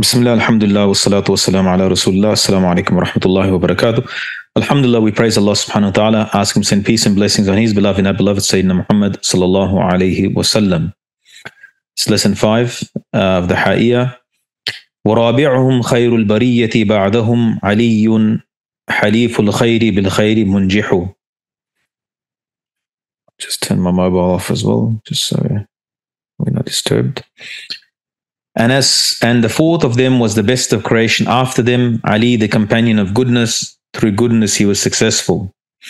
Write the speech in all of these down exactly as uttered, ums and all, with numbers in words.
Bismillah, alhamdulillah, wa salatu wa salam ala Rasulullah. Assalamu alaikum wa rahmatullahi wa barakatuh. Alhamdulillah, we praise Allah subhanahu wa ta'ala, ask Him send peace and blessings on His beloved and our beloved Sayyidina Muhammad sallallahu alayhi wa sallam. It's lesson five uh, of the Ha'iyah. وَرَابِعُهُمْ خَيْرُ الْبَرِيَّةِ بَعْدَهُمْ عَلِيٌّ حَلِيفُ الْخَيْرِ بِالْخَيْرِ مُنْجِحُ. Just turn my mobile off as well, just so we're not disturbed. And as and the fourth of them was the best of creation after them, Ali, the companion of goodness. Through goodness he was successful.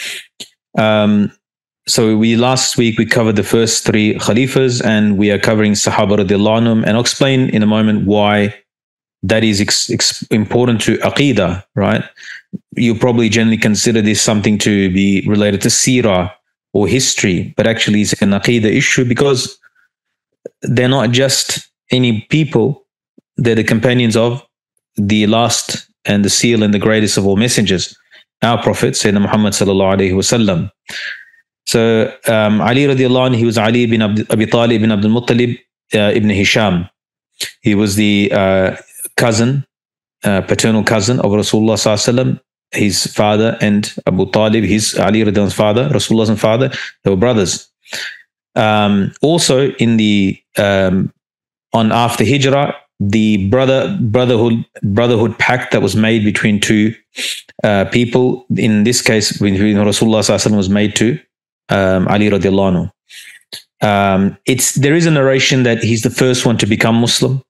Um, so we last week we covered the first three Khalifas, and we are covering Sahaba radiallahu anhum, and I'll explain in a moment why that is ex- ex- important to Aqidah, right? You probably generally consider this something to be related to Seerah or history, but actually it's an Aqidah issue because they're not just any people, they're the companions of the last and the seal and the greatest of all messengers, our Prophet, Sayyidina Muhammad sallallahu alayhi wa sallam. So um, Ali radiallahu anh, he was Ali ibn Ab- Abi Talib ibn Abdul Muttalib uh, ibn Hisham. He was the uh, cousin, uh, paternal cousin of Rasulullah sallallahu alayhi wa sallam. His father and Abu Talib, his Ali radiallahu anh's father, Rasulullah's father, they were brothers. Um, also in the um, on after Hijrah, the brother brotherhood brotherhood pact that was made between two uh, people, in this case between Rasulullah sallallahu alaihi wasallam, was made to um, Ali radiallahu anhu. Um, it's there is a narration that he's the first one to become Muslim.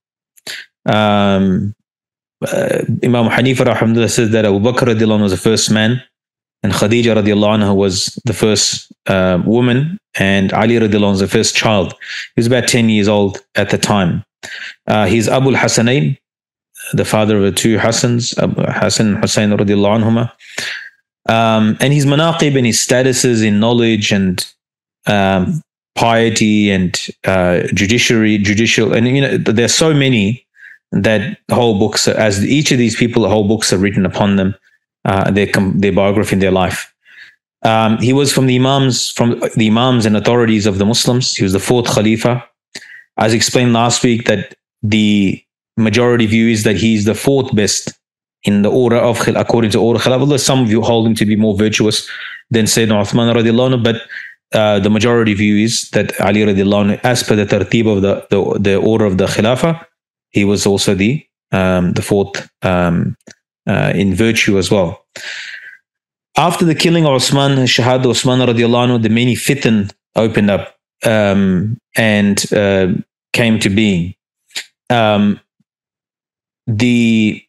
Um, uh, Imam Hanifa rahimahullah says that Abu Bakr radiallahu anhu was the first man, and Khadija radiallahu anha was the first uh, woman, and Ali radiallahu anhu was the first child. He was about ten years old at the time. Uh, he's Abu al-Hasanayn, the father of the two Hassans, Abu Hassan and Hussein radiallahu anhuma. Um, and his manaqib and his statuses in knowledge and um, piety and uh, judiciary, judicial, and you know, there's so many that whole books, are, as each of these people, whole books are written upon them. Uh, their their biography in their life. Um, he was from the imams, from the imams and authorities of the Muslims. He was the fourth Khalifa. As explained last week, that the majority view is that he's the fourth best in the order of according to order Khilafah. Although some of you hold him to be more virtuous than Sayyidina Uthman radiallahu anhu, but uh, the majority view is that Ali radiallahu anhu, as per the tartib of the, the the order of the Khilafah, he was also the um, the fourth. Um, Uh, in virtue as well. After the killing of Osman, Shahad Osman radiallahu anhu, the many fitan opened up um, and uh, came to being. Um, the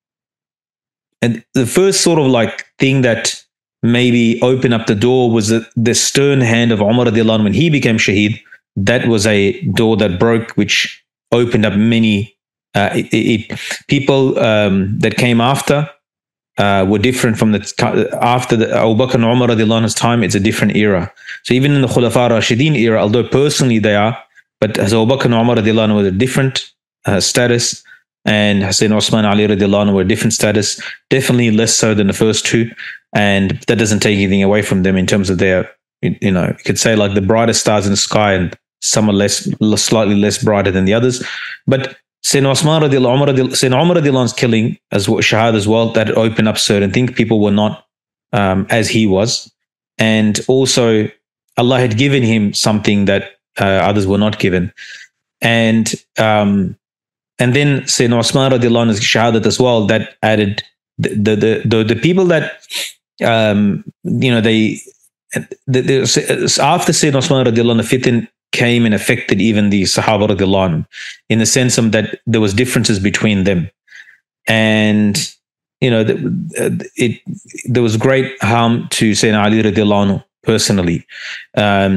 and the first sort of like thing that maybe opened up the door was the, the stern hand of Umar radiallahu anhu when he became Shaheed. That was a door that broke, which opened up many Uh, it, it, people um, that came after uh, were different from the after the Abu Bakr and Umar radiallahu anhu's time. It's a different era. So even in the Khulafa Rashideen era, although personally they are, but as Abu Bakr and Umar radiallahu anhu was a different uh, status, and Hussein Osman Ali radiallahu anhu were a different status, definitely less so than the first two. And that doesn't take anything away from them in terms of their, you know, you could say like the brightest stars in the sky, and some are less, slightly less brighter than the others. But Sayyidina Osman radiallahu Umar Sayyidina Umar radiallahu anhu's killing as well, Shahad as well, that opened up certain things. People were not um, as he was, and also Allah had given him something that uh, others were not given, and um, and then Sayyidina Osman radiallahu anhu's Shahadat as well, that added the the the, the, the people that um, you know they the, the, after Sayyidina Osman radiallahu anhu fitan came and affected even the Sahaba radiallahu anhu, in the sense of that there was differences between them, and you know it there was great harm to Sayyidina Ali radiallahu anhu personally. Um,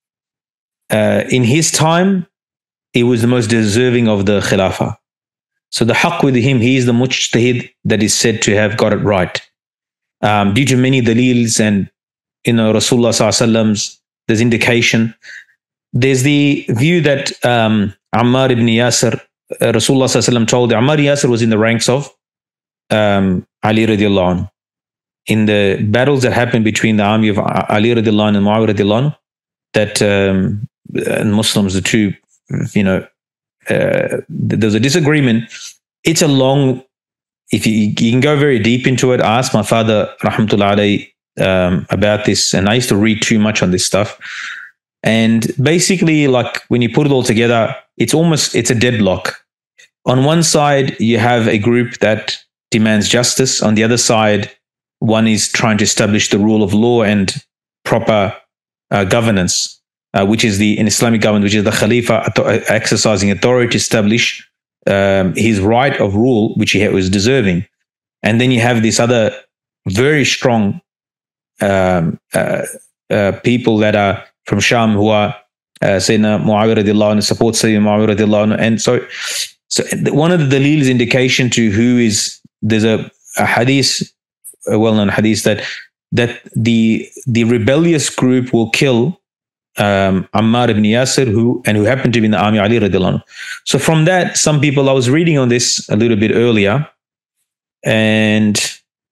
uh, in his time, he was the most deserving of the Khilafah. So the haqq with him, he is the mujtahid that is said to have got it right, um, due to many dalils and you know Rasulullah sallallahu alaihi wasallam's there's indication. There's the view that um, Ammar ibn Yasir, uh, Rasulullah sallallahu alaihi wasallam told Ammar Yasir was in the ranks of um, Ali radiallahu anhu. In the battles that happened between the army of Ali radiallahu anhu and Muawiyah radiallahu anhu, that um, and Muslims, the two, you know, uh, there was a disagreement it's a long, if you, you can go very deep into it. I asked my father, rahmatullah alayhi, um, about this, and I used to read too much on this stuff. And basically, like when you put it all together, it's almost, it's a deadlock. On one side, you have a group that demands justice. On the other side, one is trying to establish the rule of law and proper uh, governance, uh, which is the, in Islamic government, which is the Khalifa exercising authority to establish um, his right of rule, which he was deserving. And then you have this other very strong um, uh, uh, people that are from Sham who are uh, Sayyidina Muawiyah radiallahu anhu, support Sayyidina Muawiyah radiallahu anhu. And so, so one of the dalil is indication to who is, there's a, a hadith, a well-known hadith that that the the rebellious group will kill um, Ammar ibn Yasir, who and who happened to be in the army Ali radiallahu anhu. So from that, some people, I was reading on this a little bit earlier, and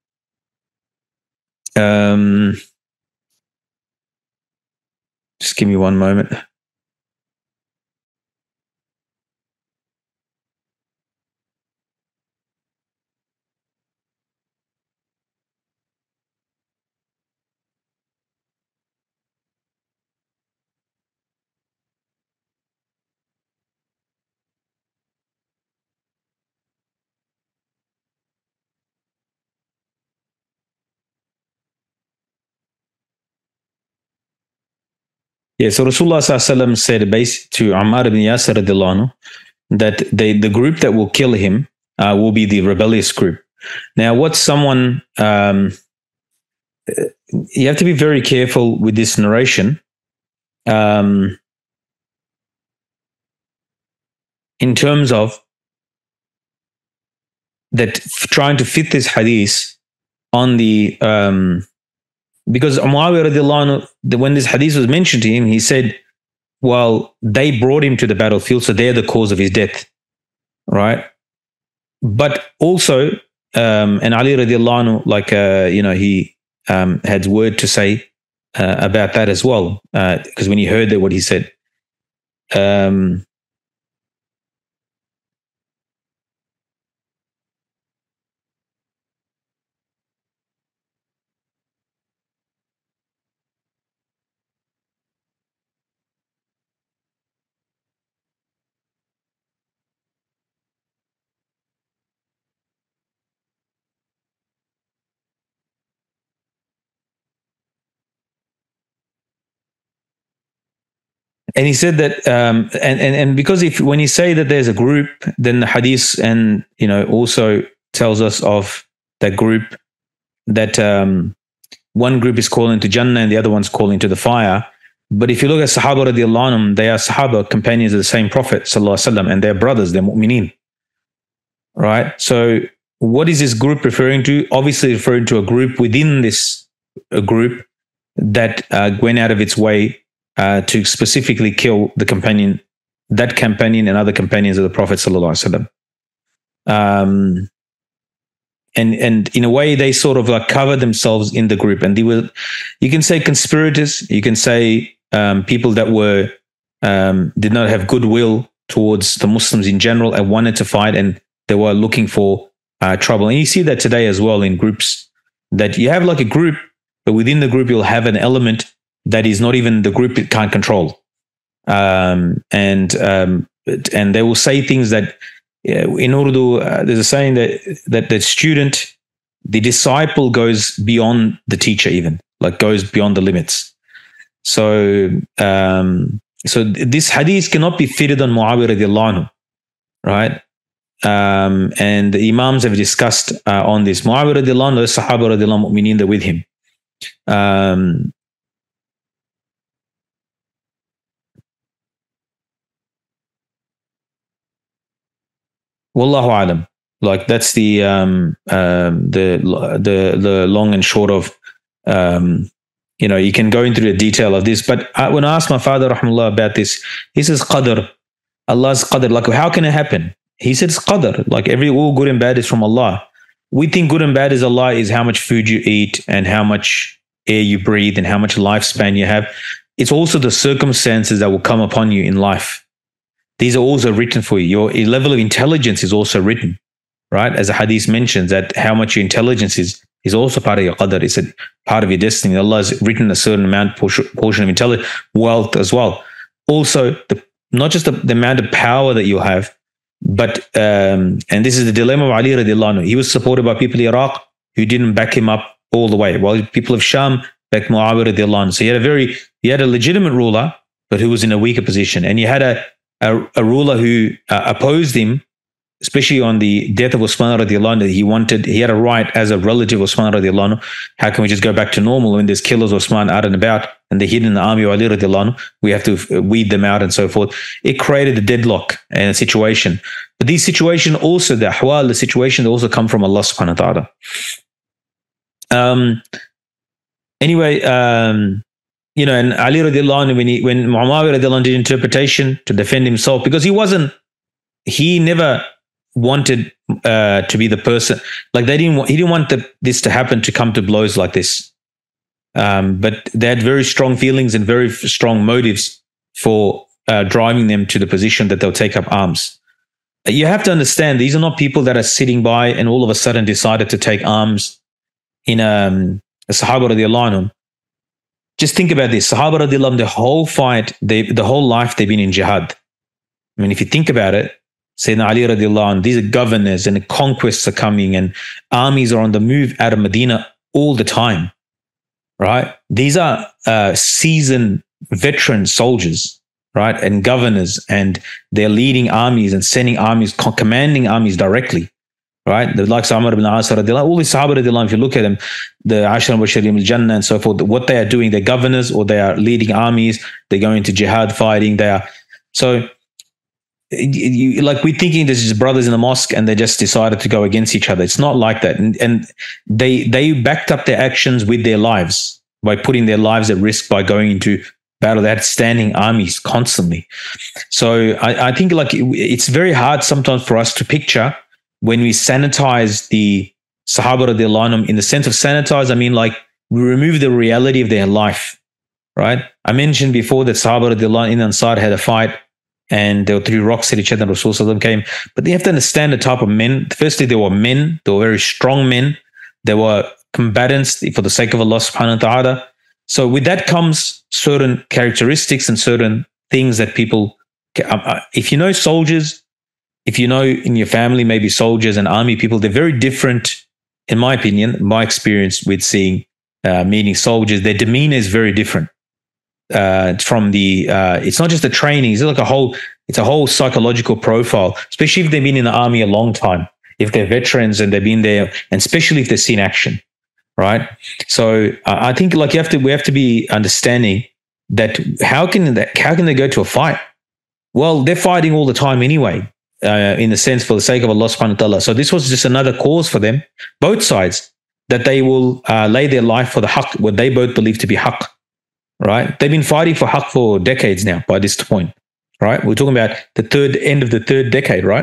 um, just give me one moment. Yeah, so Rasulullah sallallahu alaihi wasallam said basically to Ammar ibn Yasir radiallahu anhu that they, the group that will kill him uh, will be the rebellious group. Now, what someone, um, you have to be very careful with this narration. Um, in terms of that, trying to fit this hadith on the, um, because Muawiyah radiallahu anhu, when this hadith was mentioned to him, he said, well, they brought him to the battlefield, so they're the cause of his death, right? But also, um, and Ali radiallahu anhu, like, uh, you know, he um, had word to say uh, about that as well, because uh, when he heard that, what he said. Um, And he said that, um, and, and and because if when you say that there's a group, then the hadith and you know also tells us of that group that um, one group is calling to Jannah and the other one's calling to the fire. But if you look at Sahaba radiallahu anhum, they are Sahaba, companions of the same Prophet sallallahu alaihi wasallam, and they're brothers, they're mu'mineen, right? So what is this group referring to? Obviously referring to a group within this a group that uh, went out of its way Uh, to specifically kill the companion, that companion and other companions of the Prophet sallallahu alaihi wasallam. Um, and and in a way, they sort of like cover themselves in the group, and they were, you can say conspirators, you can say um, people that were um, did not have goodwill towards the Muslims in general and wanted to fight, and they were looking for uh, trouble. And you see that today as well in groups, that you have like a group, but within the group you'll have an element that is not even the group it can't control, um, and um, and they will say things that, uh, in order to, uh, there's a saying that that the student, the disciple goes beyond the teacher, even like goes beyond the limits. So um, so this hadith cannot be fitted on Muawiyah radiallahu anhu, right? Um, and the Imams have discussed uh, on this. Muawiyah radiallahu anhu, the Sahaba radiallahu anhu, mu'mineen, they're with him. Um, Wallahu alam. Like that's the um, um, the the the long and short of um, you know, you can go into the detail of this. But I, when I asked my father rahmatullah about this, he says qadr, Allah's qadr. Like how can it happen? He said it's qadr. Like every all good and bad is from Allah. We think good and bad is Allah is how much food you eat and how much air you breathe and how much lifespan you have. It's also the circumstances that will come upon you in life. These are also written for you. Your level of intelligence is also written. right? As the hadith mentions, that how much your intelligence is, is also part of your qadr. It's a part of your destiny. Allah has written a certain amount, portion, portion of intelligence, wealth as well. Also, the, not just the, the amount of power that you have, but, um, and this is the dilemma of Ali radiallahu anhu. He was supported by people in Iraq who didn't back him up all the way, while people of Sham backed Muawiyah radiallahu anhu. So he had a very, he had a legitimate ruler, but who was in a weaker position. And you had a, a, a ruler who uh, opposed him, especially on the death of Uthman radiallahu anhu. He wanted, he had a right as a relative of Uthman radiallahu anhu. How can we just go back to normal when there's killers of Uthman out and about and they're hidden in the army of Ali radiallahu anhu? We have to weed them out and so forth. It created a deadlock and a situation. But these situations also, the ahwal, the situations also come from Allah subhanahu wa ta'ala. Um, anyway, um, you know, and Ali radiallahu anhu, when, he, when Muawiyah radiallahu anhu did interpretation to defend himself, because he wasn't, he never wanted uh, to be the person, like they didn't want, he didn't want the, this to happen, to come to blows like this. Um, but they had very strong feelings and very strong motives for uh, driving them to the position that they'll take up arms. You have to understand, these are not people that are sitting by and all of a sudden decided to take arms in um, a Sahaba radiallahu anhum. Just think about this. Sahaba radiallahu anhum, the whole fight, they, the whole life they've been in jihad. I mean, if you think about it, Sayyidina Ali radiallahu anh, these are governors and the conquests are coming and armies are on the move out of Medina all the time, right? These are uh, seasoned veteran soldiers, right? And governors, and they're leading armies and sending armies, commanding armies directly, right? The likes of Amr ibn As radiallahu anh, all these Sahaba radiallahu anh, if you look at them, the Ashram Bashirim al-Jannah and so forth, what they are doing, they're governors or they are leading armies, they're going to jihad fighting, they are, so You, like we're thinking this is brothers in the mosque and they just decided to go against each other. It's not like that. And, and they they backed up their actions with their lives by putting their lives at risk by going into battle. They had standing armies constantly. So I, I think like it, it's very hard sometimes for us to picture when we sanitize the Sahaba radiallahu anhum. In the sense of sanitize, I mean like we remove the reality of their life, right? I mentioned before that Sahaba radiallahu anhu in Ansar had a fight, and they threw rocks at each other and Rasul came. But you have to understand the type of men. Firstly, they were men. They were very strong men. They were combatants for the sake of Allah subhanahu wa ta'ala. So with that comes certain characteristics and certain things that people, if you know soldiers, if you know in your family, maybe soldiers and army people, they're very different, in my opinion, my experience with seeing, uh, meeting soldiers, their demeanor is very different. Uh, from the, uh, it's not just the training, it's like a whole, it's a whole psychological profile, especially if they've been in the army a long time, if they're veterans and they've been there, and especially if they've seen action, right? So uh, I think like you have to, we have to be understanding that how can that, how can they go to a fight? Well, they're fighting all the time anyway, uh, in the sense for the sake of Allah subhanahu wa ta'ala. So this was just another cause for them, both sides, that they will uh, lay their life for the haqq, what they both believe to be haqq. Right? They've been fighting for haqq for decades now by this point, right? We're talking about the third end of the third decade, right?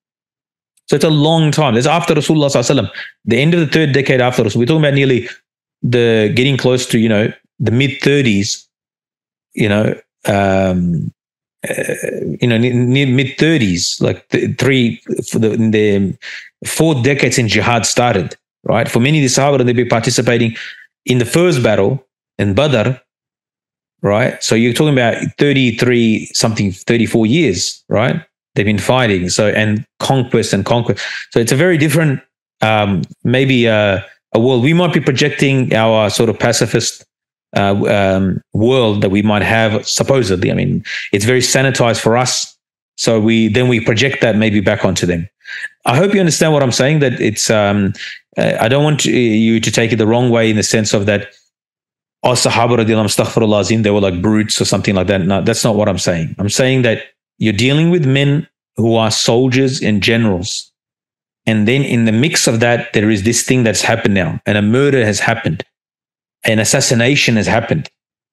So it's a long time. It's after Rasulullah sallallahu alaihi wasallam, the end of the third decade after Rasul. We're talking about nearly the getting close to, you know, the mid thirties, you know, um, uh, you know, near mid thirties, like th- three, for the, the fourth decades in jihad started, right? For many of the Sahaba, they've been participating in the first battle in Badr, right? So you're talking about thirty-three something, thirty-four years, right? They've been fighting. So, and conquest and conquest. So it's a very different, um, maybe uh, a world. We might be projecting our sort of pacifist uh, um, world that we might have, supposedly. I mean, it's very sanitized for us. So we, then we project that maybe back onto them. I hope you understand what I'm saying, that it's, um, uh, I don't want you to take it the wrong way in the sense of that, oh, Sahaba radiallahu anhum, astaghfirullah azim, they were like brutes or something like that. No, that's not what I'm saying. I'm saying that you're dealing with men who are soldiers and generals. And then in the mix of that, there is this thing that's happened now, and a murder has happened. An assassination has happened.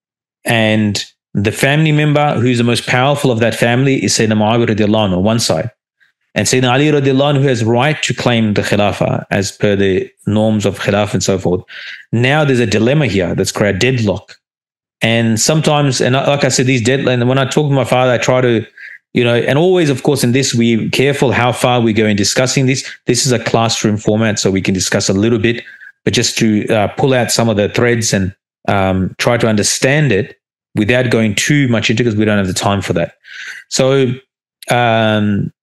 And the family member who's the most powerful of that family is Sayyidina Muawiyah radiallahu anhu on one side. And Sayyidina Ali radiallahu anhu has right to claim the Khilafah as per the norms of Khilafah and so forth. Now there's a dilemma here that's created deadlock. And sometimes, and like I said, these deadlines, when I talk to my father, I try to you know, and always, of course, in this, we're careful how far we go in discussing this. This is a classroom format, so we can discuss a little bit, but just to uh, pull out some of the threads and um, try to understand it without going too much into it, because we don't have the time for that. So, um,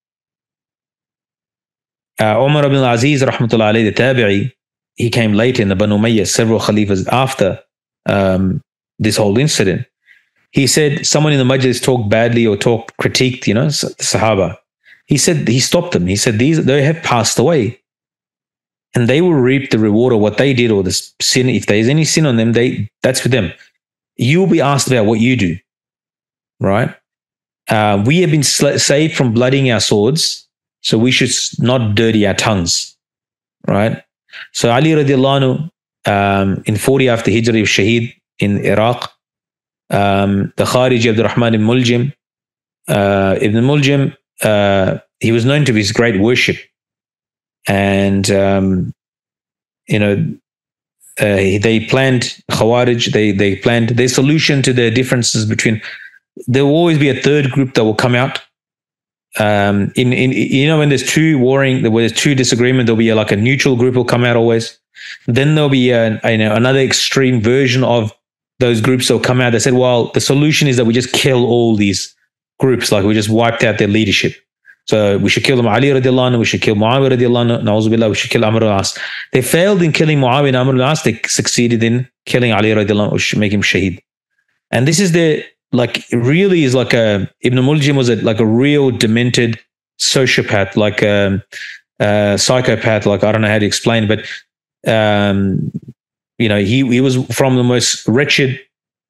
uh, Umar ibn al-Aziz, rahmatullah alayhi, the tabi'i, he came later in the Banu Umayyah, several khalifas after um, this whole incident. He said someone in the majlis talked badly or talked, critiqued, you know, the Sahaba. He said, he stopped them. He said, these, they have passed away and they will reap the reward of what they did, or the sin. If there's any sin on them, they, that's for them. You'll be asked about what you do, right? Uh, we have been sl- saved from blooding our swords, so we should not dirty our tongues, right? So Ali radiallahu anhu, um, in forty after Hijrah, he was shaheed in Iraq. Um, the Khariji Abdul Rahman ibn Muljim, uh, Ibn Muljim, uh, he was known to be his great worship. And, um, you know, uh, they planned Khawarij, they, they planned their solution to the differences between, there will always be a third group that will come out. Um, in, in, you know, when there's two warring, when there's two disagreement, there'll be a, like a neutral group will come out always. Then there'll be a, a, you know, another extreme version of those groups that will come out. They said, well, the solution is that we just kill all these groups, like we just wiped out their leadership. So we should kill them. Ali radiallahu anhu, we should kill Muawiyah radiallahu anhu, na'uzubillah, we should kill Amr al-As. They failed in killing Muawiyah and Amr al-As. They succeeded in killing Ali radiallahu anhu, make him shaheed. And this is the, like, really is like a, Ibn Muljim was a, like a real demented sociopath, like a, a psychopath, like I don't know how to explain, but um, you know, he, he was from the most wretched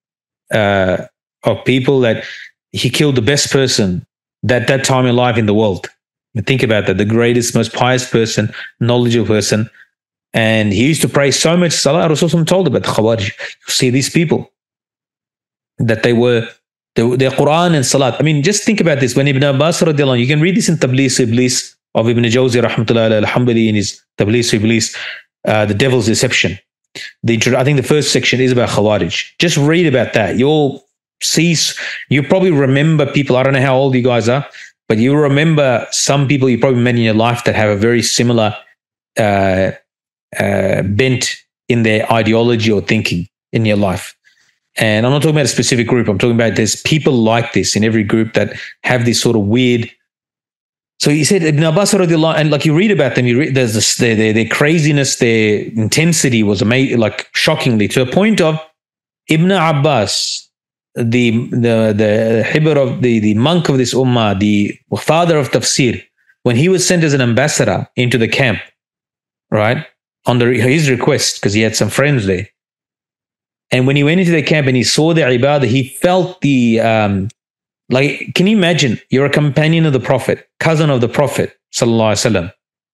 uh, of people, that he killed the best person that that time in life in the world. And think about that, the greatest, most pious person, knowledgeable person. And he used to pray so much salah. Rasulullah told about the Khawarij. You see these people, that they were, their Quran and Salat. I mean, just think about this. When Ibn Abbas radiallahu anhu, you can read this in Tablis Iblis of Ibn Jawzi rahmatullahi al-Hanbali in his Tablis Iblis, uh, the Devil's Deception. The, I think the first section is about Khawarij. Just read about that. You'll see, you probably remember people, I don't know how old you guys are, but you remember some people you probably met in your life that have a very similar uh, uh, bent in their ideology or thinking in your life. And I'm not talking about a specific group. I'm talking about there's people like this in every group that have this sort of weird. So he said, Ibn Abbas radiallahu, and like you read about them, you read there's this, their, their, their craziness, their intensity was amazing, like shockingly, to a point of Ibn Abbas, the the the hibr of the, the monk of this ummah, the father of tafsir, when he was sent as an ambassador into the camp, right, under his request, because he had some friends there. And when he went into the camp and he saw the ibadah, he felt the, um, like, can you imagine? You're a companion of the Prophet, cousin of the Prophet, sallallahu alaihi wasallam,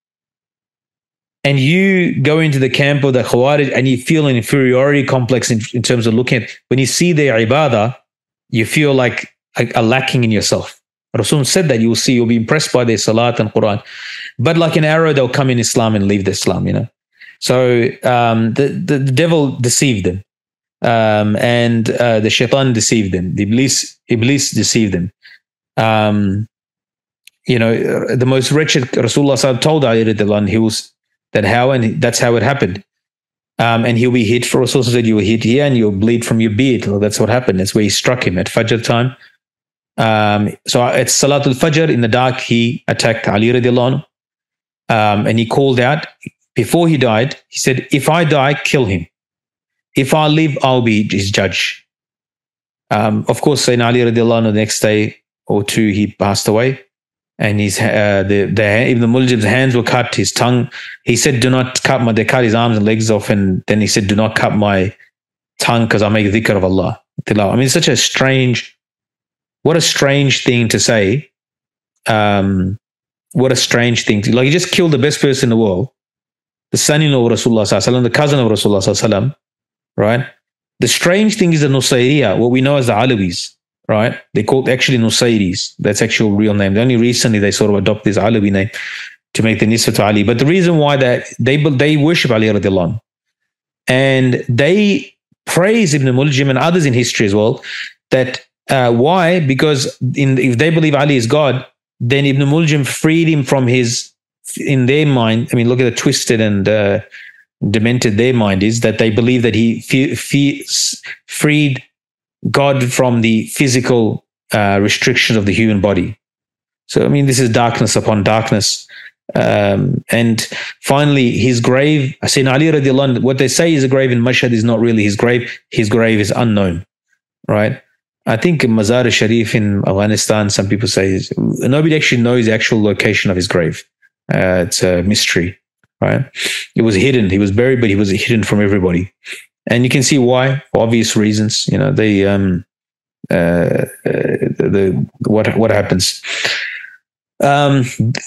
and you go into the camp of the Khawarij and you feel an inferiority complex in, in terms of looking at, when you see their ibadah, you feel like a, a lacking in yourself. Rasul said that you will see, you'll be impressed by their salat and Quran. But like an arrow, they'll come in Islam and leave the Islam, you know. So um, the, the, the devil deceived them. Um, and uh, the shaitan deceived them. The Iblis, Iblis deceived them. Um, you know, the most wretched, Rasulullah told Ali radiallahu anh, he was that how, and that's how it happened. Um, and he'll be hit. For Rasulullah said, you will hit here and you'll bleed from your beard. Well, that's what happened. That's where he struck him at Fajr time. Um, so at Salatul Fajr in the dark, he attacked Ali radiallahu anh, um, and he called out before he died. He said, "If I die, kill him. If I live, I'll be his judge." Um, of course, Sayyidina Ali radiallahu anh, the next day or two, he passed away, and his uh, the the Ibn Muljim's hands were cut, his tongue. He said, "Do not cut my." They cut his arms and legs off, and then he said, "Do not cut my tongue, because I make dhikr of Allah." I mean, it's such a strange, what a strange thing to say. Um, what a strange thing to, like, he just killed the best person in the world, the son-in-law of Rasulullah sallallahu alaihi wasallam, the cousin of Rasulullah sallallahu alaihi wasallam. Right. The strange thing is the Nusayriya, what we know as the Alawis, right? They called actually Nusayris. That's actual real name. Only recently they sort of adopt this Alawi name to make the nisbah to Ali. But the reason why that they they worship Ali radiallahu anh, and they praise Ibn Muljim and others in history as well, that Uh, why? Because in, if they believe Ali is God, then Ibn Muljim freed him from his, in their mind, I mean, look at the twisted and uh, demented their mind is, that they believe that he fe- fe- freed God from the physical uh, restrictions of the human body. So, I mean, this is darkness upon darkness. Um, and finally, his grave, Sayyidina Ali radiallahu anhu, what they say is a grave in Mashhad is not really his grave. His grave is unknown, right? I think Mazar Sharif in Afghanistan, some people say, is, nobody actually knows the actual location of his grave. Uh, it's a mystery, right? It was hidden. He was buried, but he was hidden from everybody. And you can see why, for obvious reasons. You know, they, um, uh, uh, the, what, what happens. Um,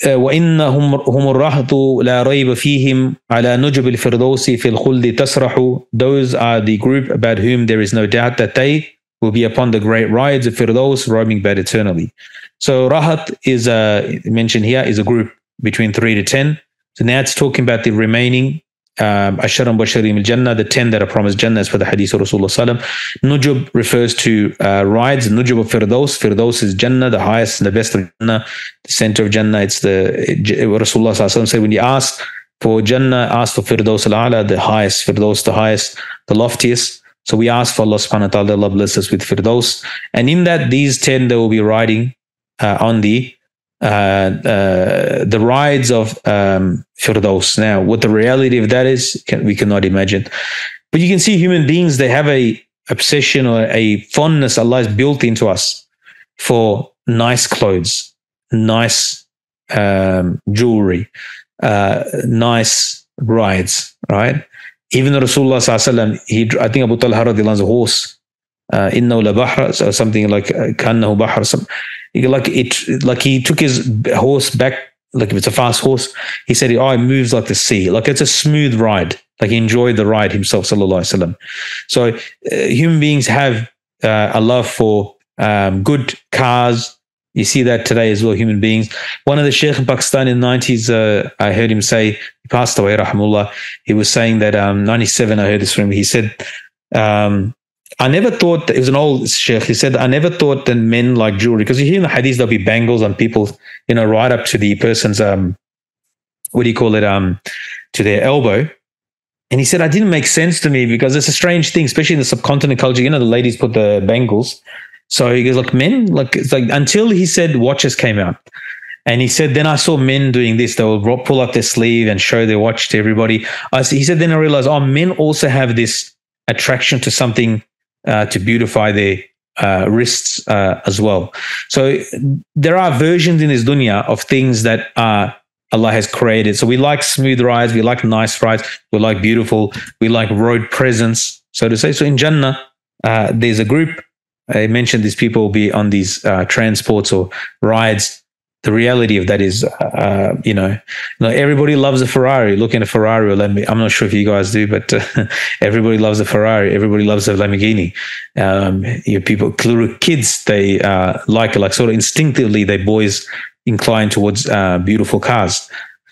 وإنهم هم الرهط لا ريب فيهم على نجب الفردوس في الخلد تسرح. Those are the group about whom there is no doubt that they will be upon the great rides of Firdaus, roaming about eternally. So Rahat is uh, mentioned here is a group between three to ten. So now it's talking about the remaining Asharam Basharim al-Jannah, the ten that are promised Jannah as per the hadith of Rasulullah sallam. Nujub refers to uh, rides. Nujub of Firdaus. Firdaus is Jannah, the highest and the best of Jannah, the center of Jannah. It's the Rasulullah sallam said, when you ask for Jannah, ask for Firdaus al-Ala, the highest, Firdaus, the highest, the loftiest. So we ask for Allah subhanahu wa ta'ala, Allah bless us with Firdaus. And in that, these ten, they will be riding uh, on the Uh, uh, the rides of um, Firdaus. Now, what the reality of that is, can, we cannot imagine. But you can see human beings, they have a obsession or a fondness Allah has built into us for nice clothes, nice um, jewelry, uh, nice rides, right? Even Rasulullah sallallahu alaihi wasallam, he, I think Abu Talha radiallahu anhu, a horse, uh, innahu la bahr, or something like kannahu bahr, some, like it, like he took his horse back, like if it's a fast horse, he said, oh, it moves like the sea, like it's a smooth ride, like he enjoyed the ride himself, sallallahu alaihi wasallam. So uh, human beings have uh, a love for um, good cars. You see that today as well, human beings. One of the sheikh in Pakistan in the nineties, uh, I heard him say, he passed away, rahmullah, he was saying that um, ninety-seven, I heard this from him, he said, um, I never thought, it was an old sheikh, he said, I never thought that men like jewelry, because you hear in the hadith there'll be bangles on people, you know, right up to the person's, um, what do you call it, um, to their elbow. And he said, it didn't make sense to me because it's a strange thing, especially in the subcontinent culture, you know, the ladies put the bangles. So he goes, look, men, like, it's like, until he said watches came out. And he said, then I saw men doing this, they will pull up their sleeve and show their watch to everybody. I, he said, then I realized, oh, men also have this attraction to something, Uh, to beautify their uh, wrists uh, as well. So there are versions in this dunya of things that uh, Allah has created. So we like smooth rides, we like nice rides, we like beautiful, we like road presence, so to say. So in Jannah, uh, there's a group, I mentioned these people will be on these uh, transports or rides. The reality of that is, uh, you know, you know, everybody loves a Ferrari. Look at a Ferrari or Lamborghini. I'm not sure if you guys do, but uh, everybody loves a Ferrari. Everybody loves a Lamborghini. Um, you know, people, kids, they uh, like it, like sort of instinctively, they boys incline towards uh, beautiful cars.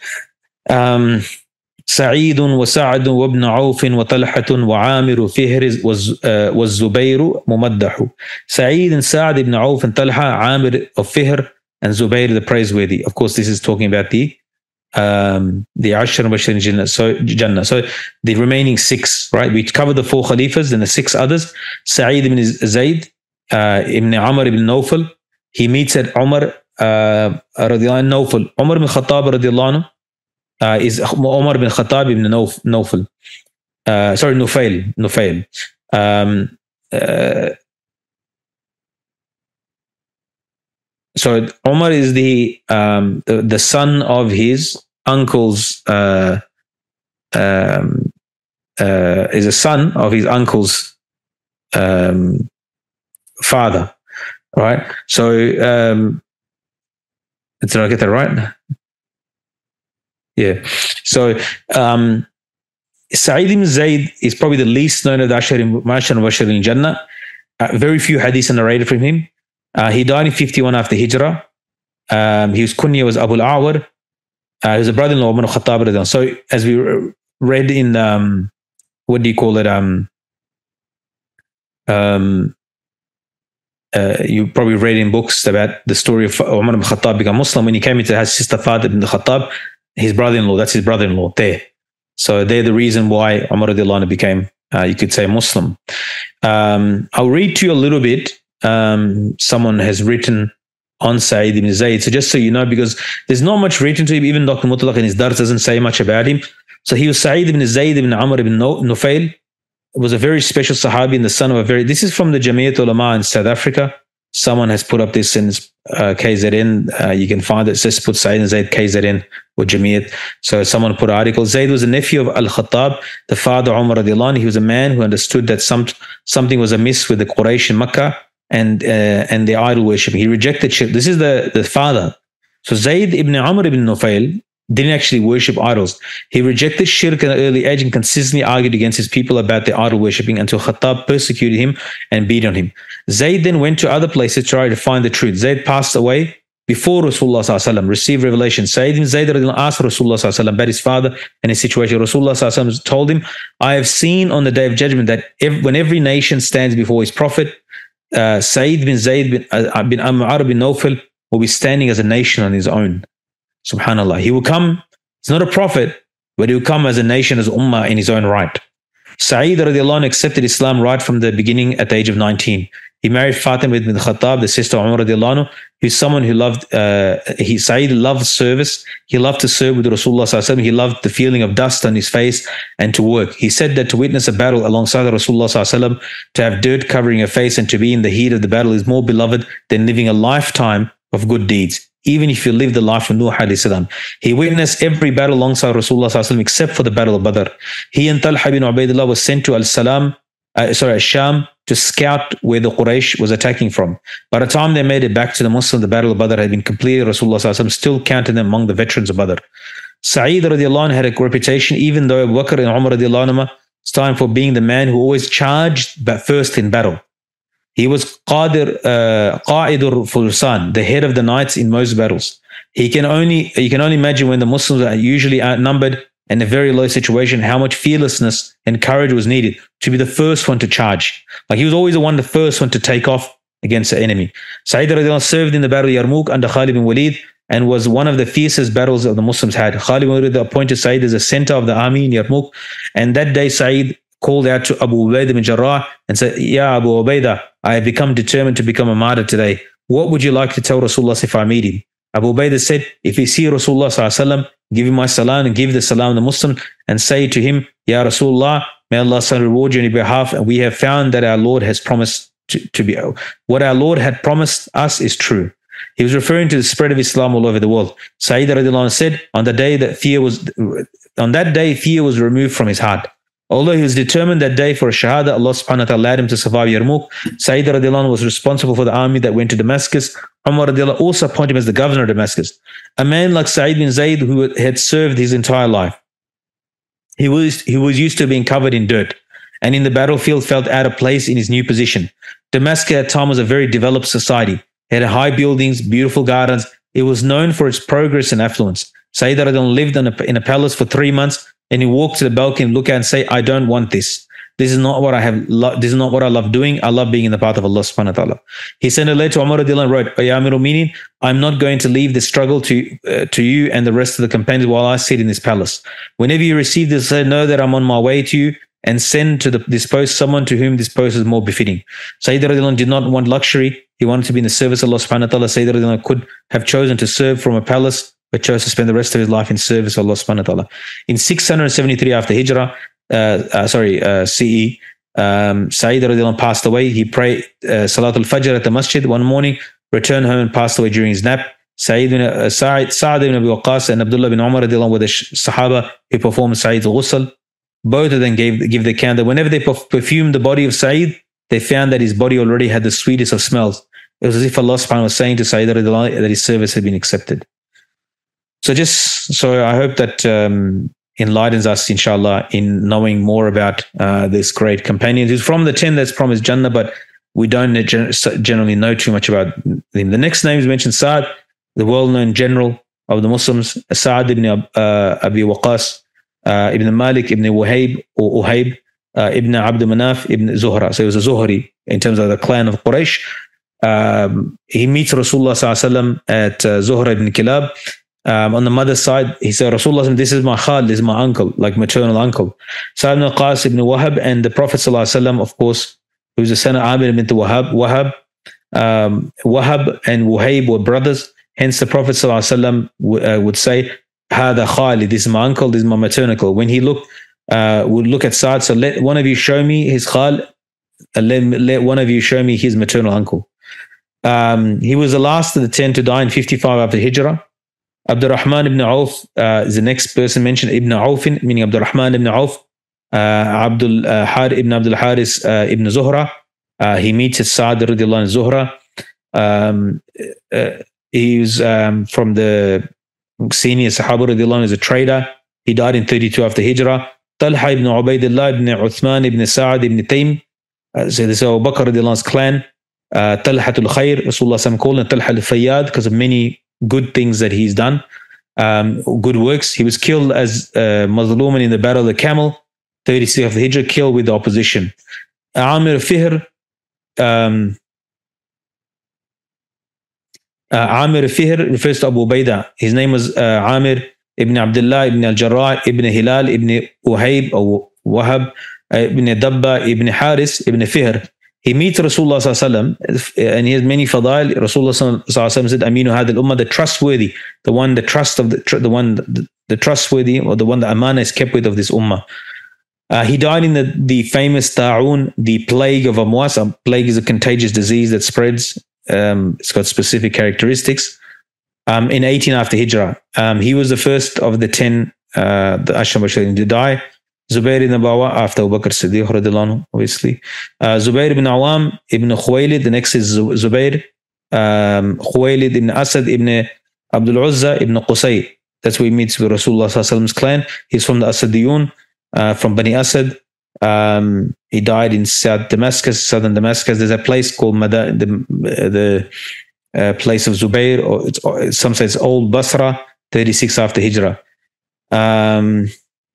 Um, سعيد وسعد وابن عوف وطلحة وعامر فهر والزبير ممدح. Sa'id and Sa'd ibn Auf and Talha, Amir of Fihr, and Zubayr the praiseworthy. Of course, this is talking about the um, the Ashar Bashar Jannah. So Jannah. So the remaining six, right? We covered the four Khalifas and the six others. Sa'id ibn Zayd, uh, ibn Amr ibn Nawfal. He meets at Umar uh, radiallahu anhu, Nawfal. Umar ibn Khattab radiallahu anhu uh, is Umar ibn Khattab ibn Nawfal. Uh, sorry, Nufail. Nufail. Um, uh, So Omar is the, um, the the son of his uncle's uh, um, uh, is a son of his uncle's um, father, right? So um, did I get that right? Yeah. So um, Sa'id ibn Zayd is probably the least known of the Ashar and Bashar in Jannah. Uh, very few hadiths are narrated from him. Uh, he died in fifty-one after Hijrah. Um, his kunya was Abu al-Awar. Uh, he was a brother-in-law of Umar al-Khattab. So as we read in, um, what do you call it? Um, um, uh, you probably read in books about the story of Umar ibn Khattab become Muslim when he came into his sister Fatima ibn Khattab, his brother-in-law. That's his brother-in-law there. So they're the reason why Umar radiallahu anhu became, uh, you could say, Muslim. Um, I'll read to you a little bit. Um, someone has written on Sa'id ibn Zayd. So just so you know, because there's not much written to him, even Doctor Mutlaq in his dars doesn't say much about him. So he was Sa'id ibn Zayd ibn Amr ibn Nufail. Was a very special Sahabi and the son of a very, this is from the Jamiyat Ulama in South Africa. Someone has put up this in uh, K Z N. Uh, you can find it. It says put Sayyid and Zayd K Z N or Jamiyat. So someone put an article. Zayd was a nephew of Al-Khattab, the father of Umar radiallahu anh. He was a man who understood that some something was amiss with the Quraysh in Makkah and uh, and the idol worship. He rejected shirk. This is the, the father. So Zayd ibn Amr ibn Nufail didn't actually worship idols. He rejected shirk at an early age and consistently argued against his people about the idol worshipping until Khattab persecuted him and beat on him. Zayd then went to other places to try to find the truth. Zayd passed away before Rasulullah sallallahu alaihi wasallam received revelation. Sayyid ibn Zayd asked Rasulullah sallallahu alaihi wasallam about his father and his situation. Rasulullah sallallahu alaihi wasallam told him, I have seen on the day of judgment that every, when every nation stands before his prophet, uh, Sayyid bin Zayd bin, uh, bin Amr bin Nawfal will be standing as a nation on his own. Subhanallah. He will come, he's not a prophet, but he will come as a nation, as ummah in his own right. Sa'id radiallahu anh accepted Islam right from the beginning at the age of nineteen. He married Fatima ibn Khattab, the sister of Umar radiallahu anh, who's someone who loved, uh, he, Sa'id loved service. He loved to serve with Rasulullah sallallahu alaihi wasallam. He loved the feeling of dust on his face and to work. He said that to witness a battle alongside Rasulullah sallallahu alaihi wasallam, to have dirt covering your face and to be in the heat of the battle is more beloved than living a lifetime of good deeds. Even if you live the life of Nuh alayhi salam. He witnessed every battle alongside Rasulullah sallallahu alaihi wasallam except for the battle of Badr. He and Talha bin Ubaidullah was sent to Al-Salam, uh, sorry, Al-Sham to scout where the Quraysh was attacking from. By the time they made it back to the Muslim, the battle of Badr had been completed. Rasulullah sallallahu alaihi wasallam still counted them among the veterans of Badr. Sa'id radiallahu anh had a reputation, even though Abu Bakr and Umar radiallahu anh, it's time for being the man who always charged but first in battle. He was Qadir, uh, Qa'idur Fursan, the head of the knights in most battles. He can only, you can only imagine when the Muslims are usually outnumbered in a very low situation, how much fearlessness and courage was needed to be the first one to charge. Like he was always the one, the first one to take off against the enemy. Sa'id radiallahu anh served in the battle of Yarmouk under Khalid bin Walid and was one of the fiercest battles that the Muslims had. Khalid bin Walid appointed Sa'id as a center of the army in Yarmouk. And that day, Sa'id called out to Abu Ubaidah bin Jarrah and said, Ya Abu Ubaidah, I have become determined to become a martyr today. What would you like to tell Rasulullah if I meet him? Abu Ubaidah said, if you see Rasulullah sallallahu alaihi wasallam, give him my salam and give the salam to the Muslim and say to him, Ya Rasulullah, may Allah reward you on your behalf. And we have found that our Lord has promised to, to be, what our Lord had promised us is true. He was referring to the spread of Islam all over the world. Sa'id radiallahu anh said, on the day that fear was, on that day, fear was removed from his heart. Although he was determined that day for a shahada, Allah subhanahu wa ta'ala allowed him to survive Yarmouk. Sa'id radiallahu anh was responsible for the army that went to Damascus. Umar radiallahu anh also appointed him as the governor of Damascus. A man like Sa'id bin Zayd who had served his entire life. He was, he was used to being covered in dirt and in the battlefield felt out of place in his new position. Damascus at the time was a very developed society. It had high buildings, beautiful gardens. It was known for its progress and affluence. Sa'id radiallahu anh lived in a, in a palace for three months. And he walked to the balcony and look at and say, I don't want this. This is not what I have. Lo- this is not what I love doing. I love being in the path of Allah subhanahu wa ta'ala. He sent a letter to Umar radiallahu anh and wrote, Ya Amirul Mu'minin, I'm not going to leave the struggle to uh, to you and the rest of the companions while I sit in this palace. Whenever you receive this, know that I'm on my way to you and send to the, this post someone to whom this post is more befitting. Sayyid radiallahu anh did not want luxury. He wanted to be in the service of Allah subhanahu wa ta'ala. Sayyid radiallahu anh could have chosen to serve from a palace, but chose to spend the rest of his life in service of Allah subhanahu wa ta'ala. In six hundred seventy-three after Hijrah, uh, uh, sorry, uh, C E, um, Sa'id radiallahu anh passed away. He prayed uh, Salatul Fajr at the masjid one morning, returned home and passed away during his nap. Sa'id bin, uh, Sa'id, Sa'ad ibn Abi Waqqas and Abdullah bin Umar radiallahu anh were the Sahaba who performed Sa'id's ghusl. Both of them gave, give the account that whenever they perfumed the body of Sa'id, they found that his body already had the sweetest of smells. It was as if Allah subhanahu wa ta'ala was saying to Sa'id radiallahu anh that his service had been accepted. So just, so I hope that um, enlightens us, inshallah, in knowing more about uh, this great companion who's from the ten that's promised Jannah, but we don't generally know too much about him. The next name is mentioned, Sa'ad, the well-known general of the Muslims, Sa'ad ibn uh, Abi Waqqas, uh, ibn Malik, ibn Wahayb, or Uhayb, uh, ibn Abd Manaf, ibn Zuhra. So he was a Zuhri in terms of the clan of Quraysh. Um, he meets Rasulullah sallallahu alaihi wasallam at uh, Zuhra ibn Kilab. Um, on the mother's side, he said, Rasulullah, this is my khal, this is my uncle, like maternal uncle. Sa'd ibn Qas ibn Wahab, and the Prophet sallallahu alaihi wasallam, of course, who was the son of Amir ibn Wahab, Wahab, um, Wahab and Wuhayb were brothers. Hence, the Prophet sallallahu alaihi wasallam w- uh, would say, Hada khali, this is my uncle, this is my maternal. When he looked, uh, would look at Sa'd, so let one of you show me his khal, uh, let, let one of you show me his maternal uncle. Um, he was the last of the ten to die in fifty-five after Hijrah. Abdurrahman ibn Auf uh, is the next person mentioned, Ibn Aufin, meaning Abdurrahman ibn Auf, uh, Abdul uh, Har ibn Abdul Haris uh, ibn Zuhra. Uh, he meets Sa'd radiallahu anhu Zuhra. Um, uh, he's um, from the senior Sahaba radiallahu anhu, is a trader. He died in thirty-two after Hijrah. Talha ibn Ubaidullah ibn Uthman ibn Sa'd ibn Taym. Uh, so this is Abu Bakr radiallahu anhu's clan. Uh, Talhatul Khair, Rasulullah called him Talha al-Fayyad because of many good things that he's done, um, good works. He was killed as uh, Mazluman in the Battle of the Camel, thirty-six of the Hijrah, killed with the opposition. Amir Fihr, um, uh, Amir Fihr refers to Abu Ubaidah. His name was uh, Amir ibn Abdullah ibn al-Jarrah ibn Hilal ibn Uhayb or Wahab uh, ibn Dabba ibn Haris ibn Fihr. He meets Rasulullah sallallahu alaihi wasallam, and he has many fadail. Rasulullah sallallahu alaihi wasallam said, "Aminu had al-ummah, the trustworthy, the one, the trust of the, the one, the, the trustworthy, or the one that amana is kept with of this ummah." Uh, he died in the the famous ta'un, the plague of Amwas. A plague is a contagious disease that spreads. Um, it's got specific characteristics. Um, in eighteen after Hijrah, um, he was the first of the ten, uh, the Ashram Bashirin to die. Zubair ibn Bawa after Abu Bakr Siddiq radiallahu anhu, obviously. Uh, Zubair ibn Awam ibn Khuwaylid, the next is Zubair. Um, Khuwaylid ibn Asad ibn Abdul Uzza ibn Qusay. That's where he meets with Rasulullah sallallahu alaihi wasallam's clan. He's from the Asadiyun, uh, from Bani Asad. Um, he died in South Damascus, southern Damascus. There's a place called Mada, the, the uh, place of Zubair, or it's, some say it's Old Basra, thirty-six after Hijrah. Um,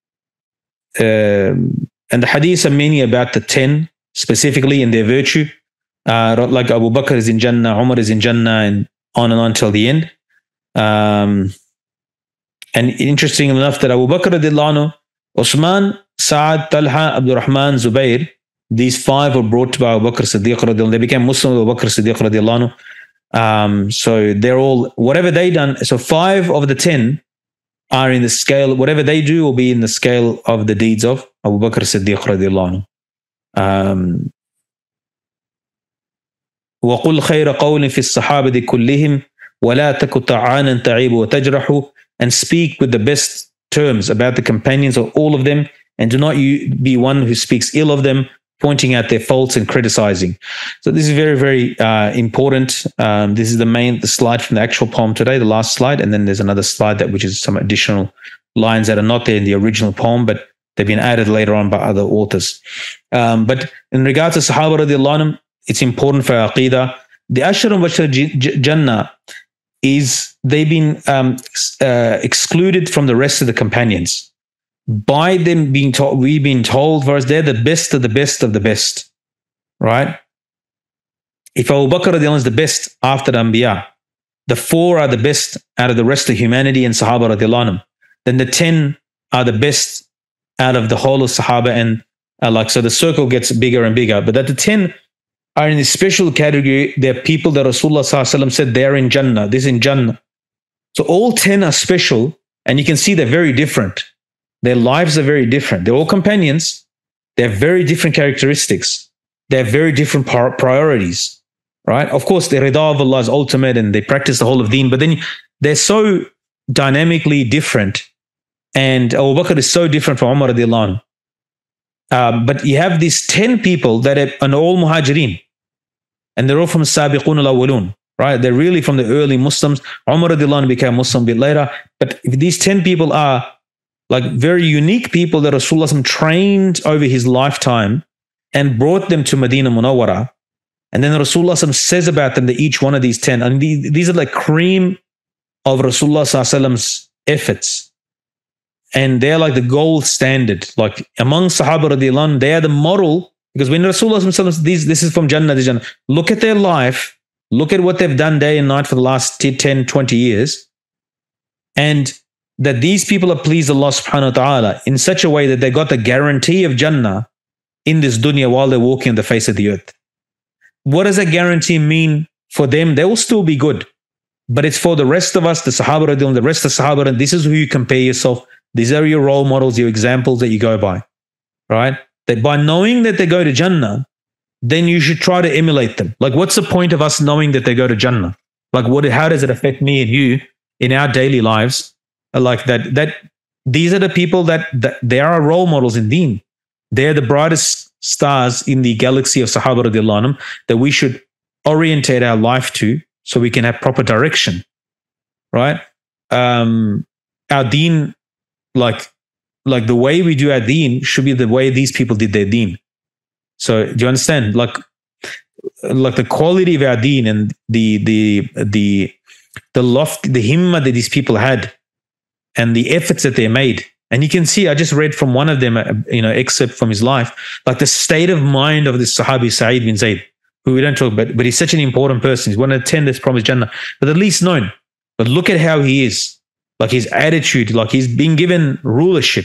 Um, and the hadiths are many about the ten, specifically in their virtue. Uh, like Abu Bakr is in Jannah, Umar is in Jannah, and on and on till the end. Um, and interesting enough that Abu Bakr radiallahu anhu, Uthman, Sa'ad, Talha, Abdul Rahman, Zubair, these five were brought to Abu Bakr Siddiq radiallahu anhu. They became Muslim with Abu Bakr Siddiq radiallahu anhu. Um, so they're all, whatever they done, so five of the ten are in the scale, whatever they do will be in the scale of the deeds of Abu Bakr Siddiq radiallahu anhu. Um, وَقُلْ خَيْرَ قَوْلٍ فِي الصَّحَابَةِ كُلِّهِمْ وَلَا تَكُ طَعَانًا تَعِيبُ وَتَجْرَحُ, and speak with the best terms about the companions of all of them, and do not you be one who speaks ill of them, pointing out their faults and criticizing. So this is very, very uh, important. Um, this is the main the slide from the actual poem today, the last slide, and then there's another slide that which is some additional lines that are not there in the original poem, but they've been added later on by other authors. Um, but in regards to Sahaba radiallahu anhum, it's important for Aqidah. The Ashram Bashar Jannah is they've been um, uh, excluded from the rest of the companions. By them being told, we've been told for us, they're the best of the best of the best, right? If Abu Bakr radiallahu anhu is the best after the Anbiya, the four are the best out of the rest of humanity and Sahaba radiallahu anhu, then the ten are the best out of the whole of Sahaba, and uh, like, so the circle gets bigger and bigger. But that the ten are in a special category. They're people that Rasulullah sallallahu alaihi wasallam said they're in Jannah, this is in Jannah. So all ten are special, and you can see they're very different. Their lives are very different. They're all companions. They have very different characteristics. They have very different priorities, right? Of course, the rida of Allah is ultimate and they practice the whole of deen, but then they're so dynamically different. And Abu Bakr is so different from Umar radiallahu anhu. Um, but you have these ten people that are all muhajirin, and they're all from Sabiqun al-awwalun, right? They're really from the early Muslims. Umar radiallahu anhu became Muslim a bit later. But if these ten people are like very unique people that Rasulullah trained over his lifetime and brought them to Medina Munawwara. And then Rasulullah says about them that each one of these ten, and these are like cream of Rasulullah's efforts. And they're like the gold standard. Like among Sahaba radiallahu anhu, they are the model, because when Rasulullah says, these, this is from Jannah, this Jannah, look at their life Look at what they've done day and night for the last ten, twenty years. And that these people are pleased Allah subhanahu wa ta'ala in such a way that they got the guarantee of Jannah in this dunya while they're walking on the face of the earth. What does that guarantee mean for them? They will still be good. But it's for the rest of us, the Sahaba radiallahu, the rest of the Sahaba, and this is who you compare yourself. These are your role models, your examples that you go by. Right? That by knowing that they go to Jannah, then you should try to emulate them. Like, what's the point of us knowing that they go to Jannah? Like, what? How does it affect me and you in our daily lives? Like that, that these are the people that, that they are role models in Deen. They're the brightest stars in the galaxy of Sahaba radiallahu anhum that we should orientate our life to so we can have proper direction, right? Um, our Deen, like, like the way we do our Deen should be the way these people did their Deen. So do you understand? Like, like the quality of our Deen and the, the, the, the loft, the himmah that these people had, and the efforts that they made. And you can see, I just read from one of them, you know, excerpt from his life, like the state of mind of this Sahabi, Sa'id bin Zayd, who we don't talk about, but he's such an important person. He's one of the ten that's promised Jannah, but the least known. But look at how he is, like his attitude, like he's been given rulership,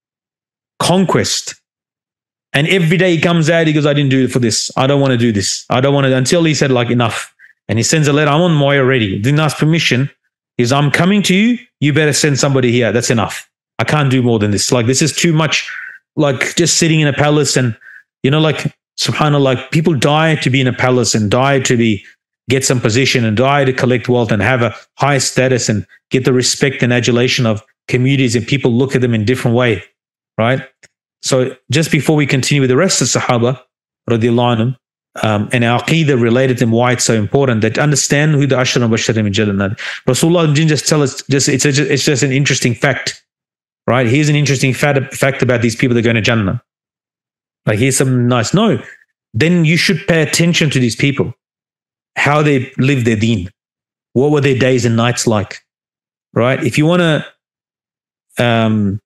conquest. And every day he comes out, he goes, I didn't do it for this. I don't want to do this. I don't want to, until he said like enough. And he sends a letter, I'm on my way already. Didn't ask permission. He's, I'm coming to you. You better send somebody here. That's enough. I can't do more than this. Like, this is too much, like just sitting in a palace and, you know, like, subhanAllah, like people die to be in a palace and die to be, get some position and die to collect wealth and have a high status and get the respect and adulation of communities, and people look at them in different way, right? So just before we continue with the rest of Sahaba, radiallahu anhum, Um, and our aqeedah related to why it's so important, that understand who the Ashra Mubashirin bil Jannah. Rasulullah didn't just tell us, just it's, a, it's just an interesting fact, right? Here's an interesting fact, fact about these people that are going to Jannah. Like, here's something nice. No, then you should pay attention to these people, how they live their deen. What were their days and nights like, right? If you want to, um,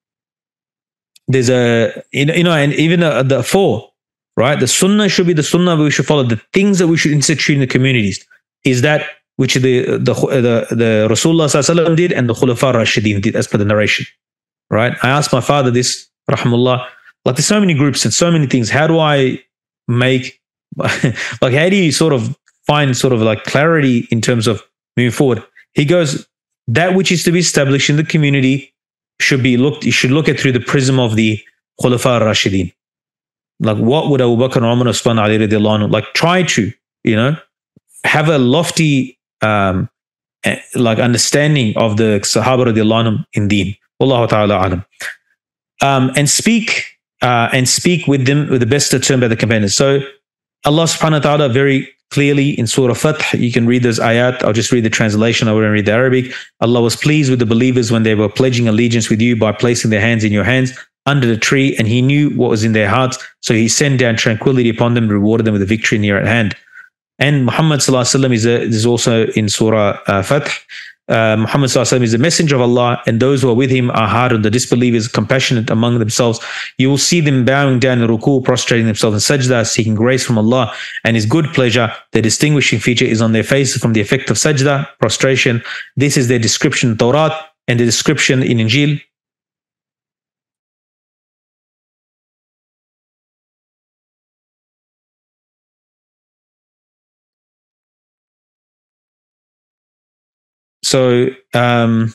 there's a, you know, you know and even the, the four, right? The sunnah should be the sunnah we should follow. The things that we should institute in the communities is that which the the the, the Rasulullah sallallahu alaihi wasallam did and the Khulafa Rashidin did, as per the narration, right? I asked my father this, rahimahullah, like there's so many groups and so many things. How do I make, like how do you sort of find sort of like clarity in terms of moving forward? He goes, that which is to be established in the community should be looked, you should look at through the prism of the Khulafa Rashidin. Like, what would Abu Bakr and Umar Usman Ali radiallahu anhu, like try to, you know, have a lofty, um, like understanding of the Sahaba radiallahu anhum in Deen. Wallahu ta'ala alam. Um, and speak, uh, and speak with them with the best of term by the companions. So Allah subhanahu wa ta'ala very clearly in Surah Fath, you can read those ayat. I'll just read the translation. I won't read the Arabic. Allah was pleased with the believers when they were pledging allegiance with you by placing their hands in your hands under the tree, and he knew what was in their hearts. So he sent down tranquility upon them, rewarded them with a victory near at hand. And Muhammad sallallahu alaihi wasallam is, a, is also in Surah uh, Fath. Uh, Muhammad sallallahu alaihi wasallam is the messenger of Allah, and those who are with him are hardened, the disbelievers, compassionate among themselves. You will see them bowing down in ruku, prostrating themselves in sajda, seeking grace from Allah and his good pleasure. Their distinguishing feature is on their faces from the effect of sajda, prostration. This is their description in Tawrat and the description in Injil. So, um,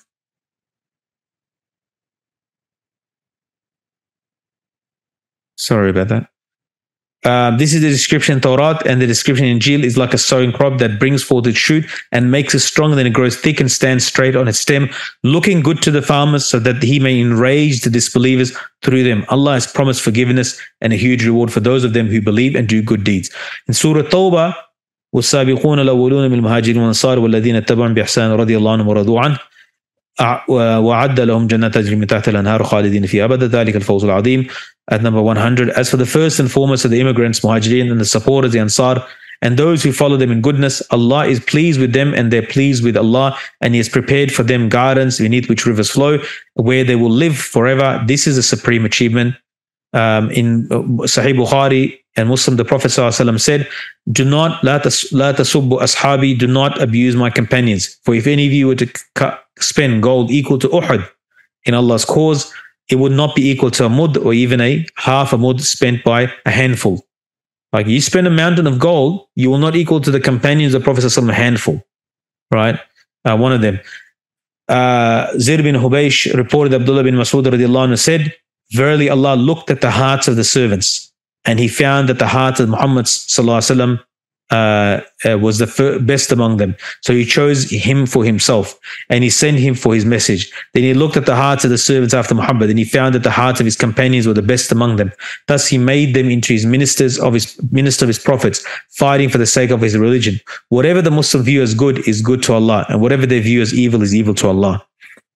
sorry about that. Uh, this is the description in Tawrat, and the description in Injil is like a sowing crop that brings forth its shoot and makes it stronger, then it grows thick and stands straight on its stem, looking good to the farmers so that he may enrage the disbelievers through them. Allah has promised forgiveness and a huge reward for those of them who believe and do good deeds. In Surah Tawbah, والسابقون الأولون من المهاجرين والأنصار والذين اتبعهم بإحسان رضي الله عنهم ورضوا عنه وأعد لهم جنات تجري من تحتها الأنهار خالدين فيها أبدا ذلك الفوز العظيم. At number one hundred, as for the first and foremost of the immigrants, Muhajirin, and the supporters, the Ansar, and those who follow them in goodness, Allah is pleased with them and they're pleased with Allah, and He has prepared for them gardens beneath which rivers flow, where they will live forever. This is a supreme achievement. Um, in Sahih Bukhari and Muslim, the Prophet ﷺ said, do not, لا تسبوا أصحابي, do not abuse my companions. For if any of you were to spend gold equal to Uhud in Allah's cause, it would not be equal to a mud or even a half a mud spent by a handful. Like you spend a mountain of gold, you will not equal to the companions of the Prophet ﷺ a handful, right? Uh, one of them. Uh, Zayd bin Hubaysh reported Abdullah bin Mas'ud radiallahu anhu said, verily Allah looked at the hearts of the servants and he found that the heart of Muhammad sallallahu alaihi wasallam uh, uh, was the fir- best among them. So he chose him for himself and he sent him for his message. Then he looked at the hearts of the servants after Muhammad and he found that the hearts of his companions were the best among them. Thus he made them into his ministers of his minister of his prophets, fighting for the sake of his religion. Whatever the Muslim view as good is good to Allah, and whatever they view as evil is evil to Allah.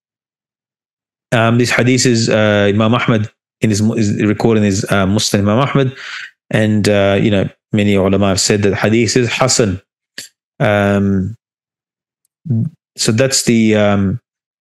Um, this hadith is uh, Imam Ahmad in his is recording his uh, Muslim Imam Ahmad, and uh, you know many ulama have said that hadith is Hasan. Um, so that's the um,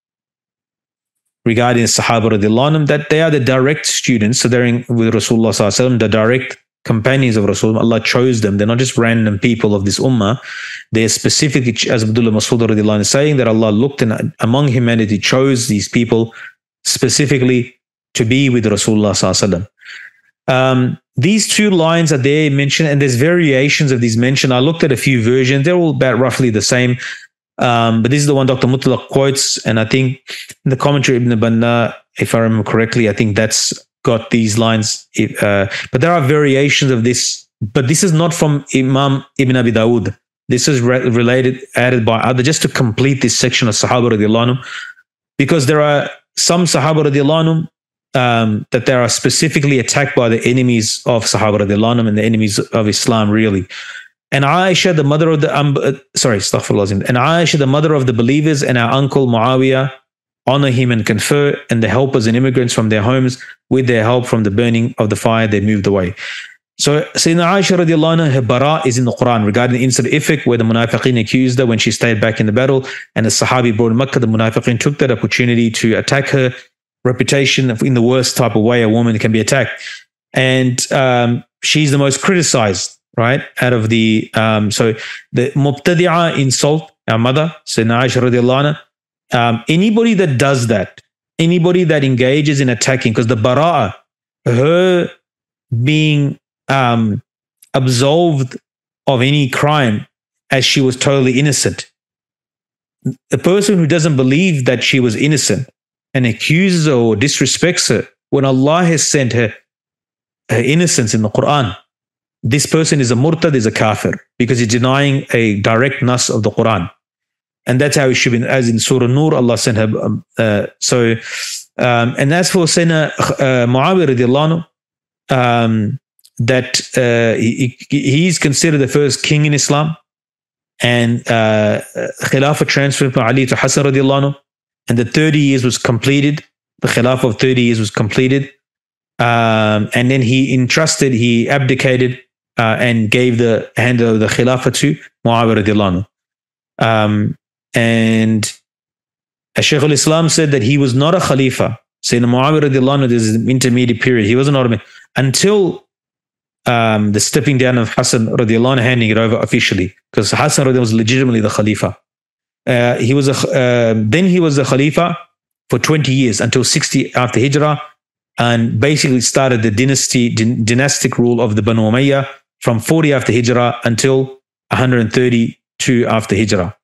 regarding the Sahaba radiallahu anhum, that they are the direct students. So they're in, with Rasulullah sallallahu alaihi wasallam, the direct companions of Rasulullah. Allah chose them. They're not just random people of this ummah. They're specifically, as Abdullah Mas'ud radiallahu anhu is saying, that Allah looked and among humanity chose these people specifically to be with Rasulullah sallallahu alaihi wasallam. Um, these two lines are there mentioned, and there's variations of these mentioned. I looked at a few versions. They're all about roughly the same. Um, but this is the one Doctor Mutlaq quotes, and I think in the commentary Ibn Banna, if I remember correctly, I think that's got these lines. Uh, but there are variations of this, but this is not from Imam Ibn Abi Dawud. This is re- related, added by other, just to complete this section of Sahaba radiallahu anhum, because there are some Sahaba radiallahu anhum um, that they are specifically attacked by the enemies of Sahaba radiallahu anhum and the enemies of Islam, really. And Aisha, the mother of the, um, uh, sorry, astaghfirullah, and Aisha, the mother of the believers, and our uncle Muawiyah, honor him and confer, and the helpers and immigrants from their homes, with their help from the burning of the fire, they moved away. So Sayyidina Aisha radiallahu anha, her bara is in the Quran regarding the incident of Ifk, where the munafiqeen accused her when she stayed back in the battle, and the Sahabi brought in Makkah, the munafiqeen took that opportunity to attack her reputation in the worst type of way a woman can be attacked. And um, she's the most criticized, right? Out of the, um, so the mubtadi'ah insult our mother, Sayyidina Aisha radiallahu anha. Um, anybody that does that, anybody that engages in attacking, because the bara'ah, her being um, absolved of any crime as she was totally innocent. A person who doesn't believe that she was innocent and accuses her or disrespects her when Allah has sent her, her innocence in the Quran, this person is a murtad, is a kafir, because he's denying a direct nas of the Quran. And that's how it should be. As in Surah Nur, Allah sent her. Um, uh, so, um, and as for Sayyidina uh, Muawiyah radiallahu anhu, um, that uh, he, he's considered the first king in Islam. And uh, Khilafah transferred from Ali to Hassan radiallahu anhu. And the thirty years was completed. The Khilafah of thirty years was completed. Um, and then he entrusted, he abdicated uh, and gave the hand of the Khilafah to Muawiyah radiallahu anhu. Um, and Shaykh al-Islam said that he was not a Khalifa. Sayyidina Muawiyah radiallahu anhu, there's an intermediate period. He wasn't automatic until um, the stepping down of Hassan radiallahu anhu, handing it over officially, because Hassan radiallahu was legitimately the Khalifa. Uh, he was a, uh, then he was the Khalifa for twenty years until sixty after Hijrah, and basically started the dynasty, din- dynastic rule of the Banu Umayyah from forty after Hijrah until one hundred thirty-two after Hijrah.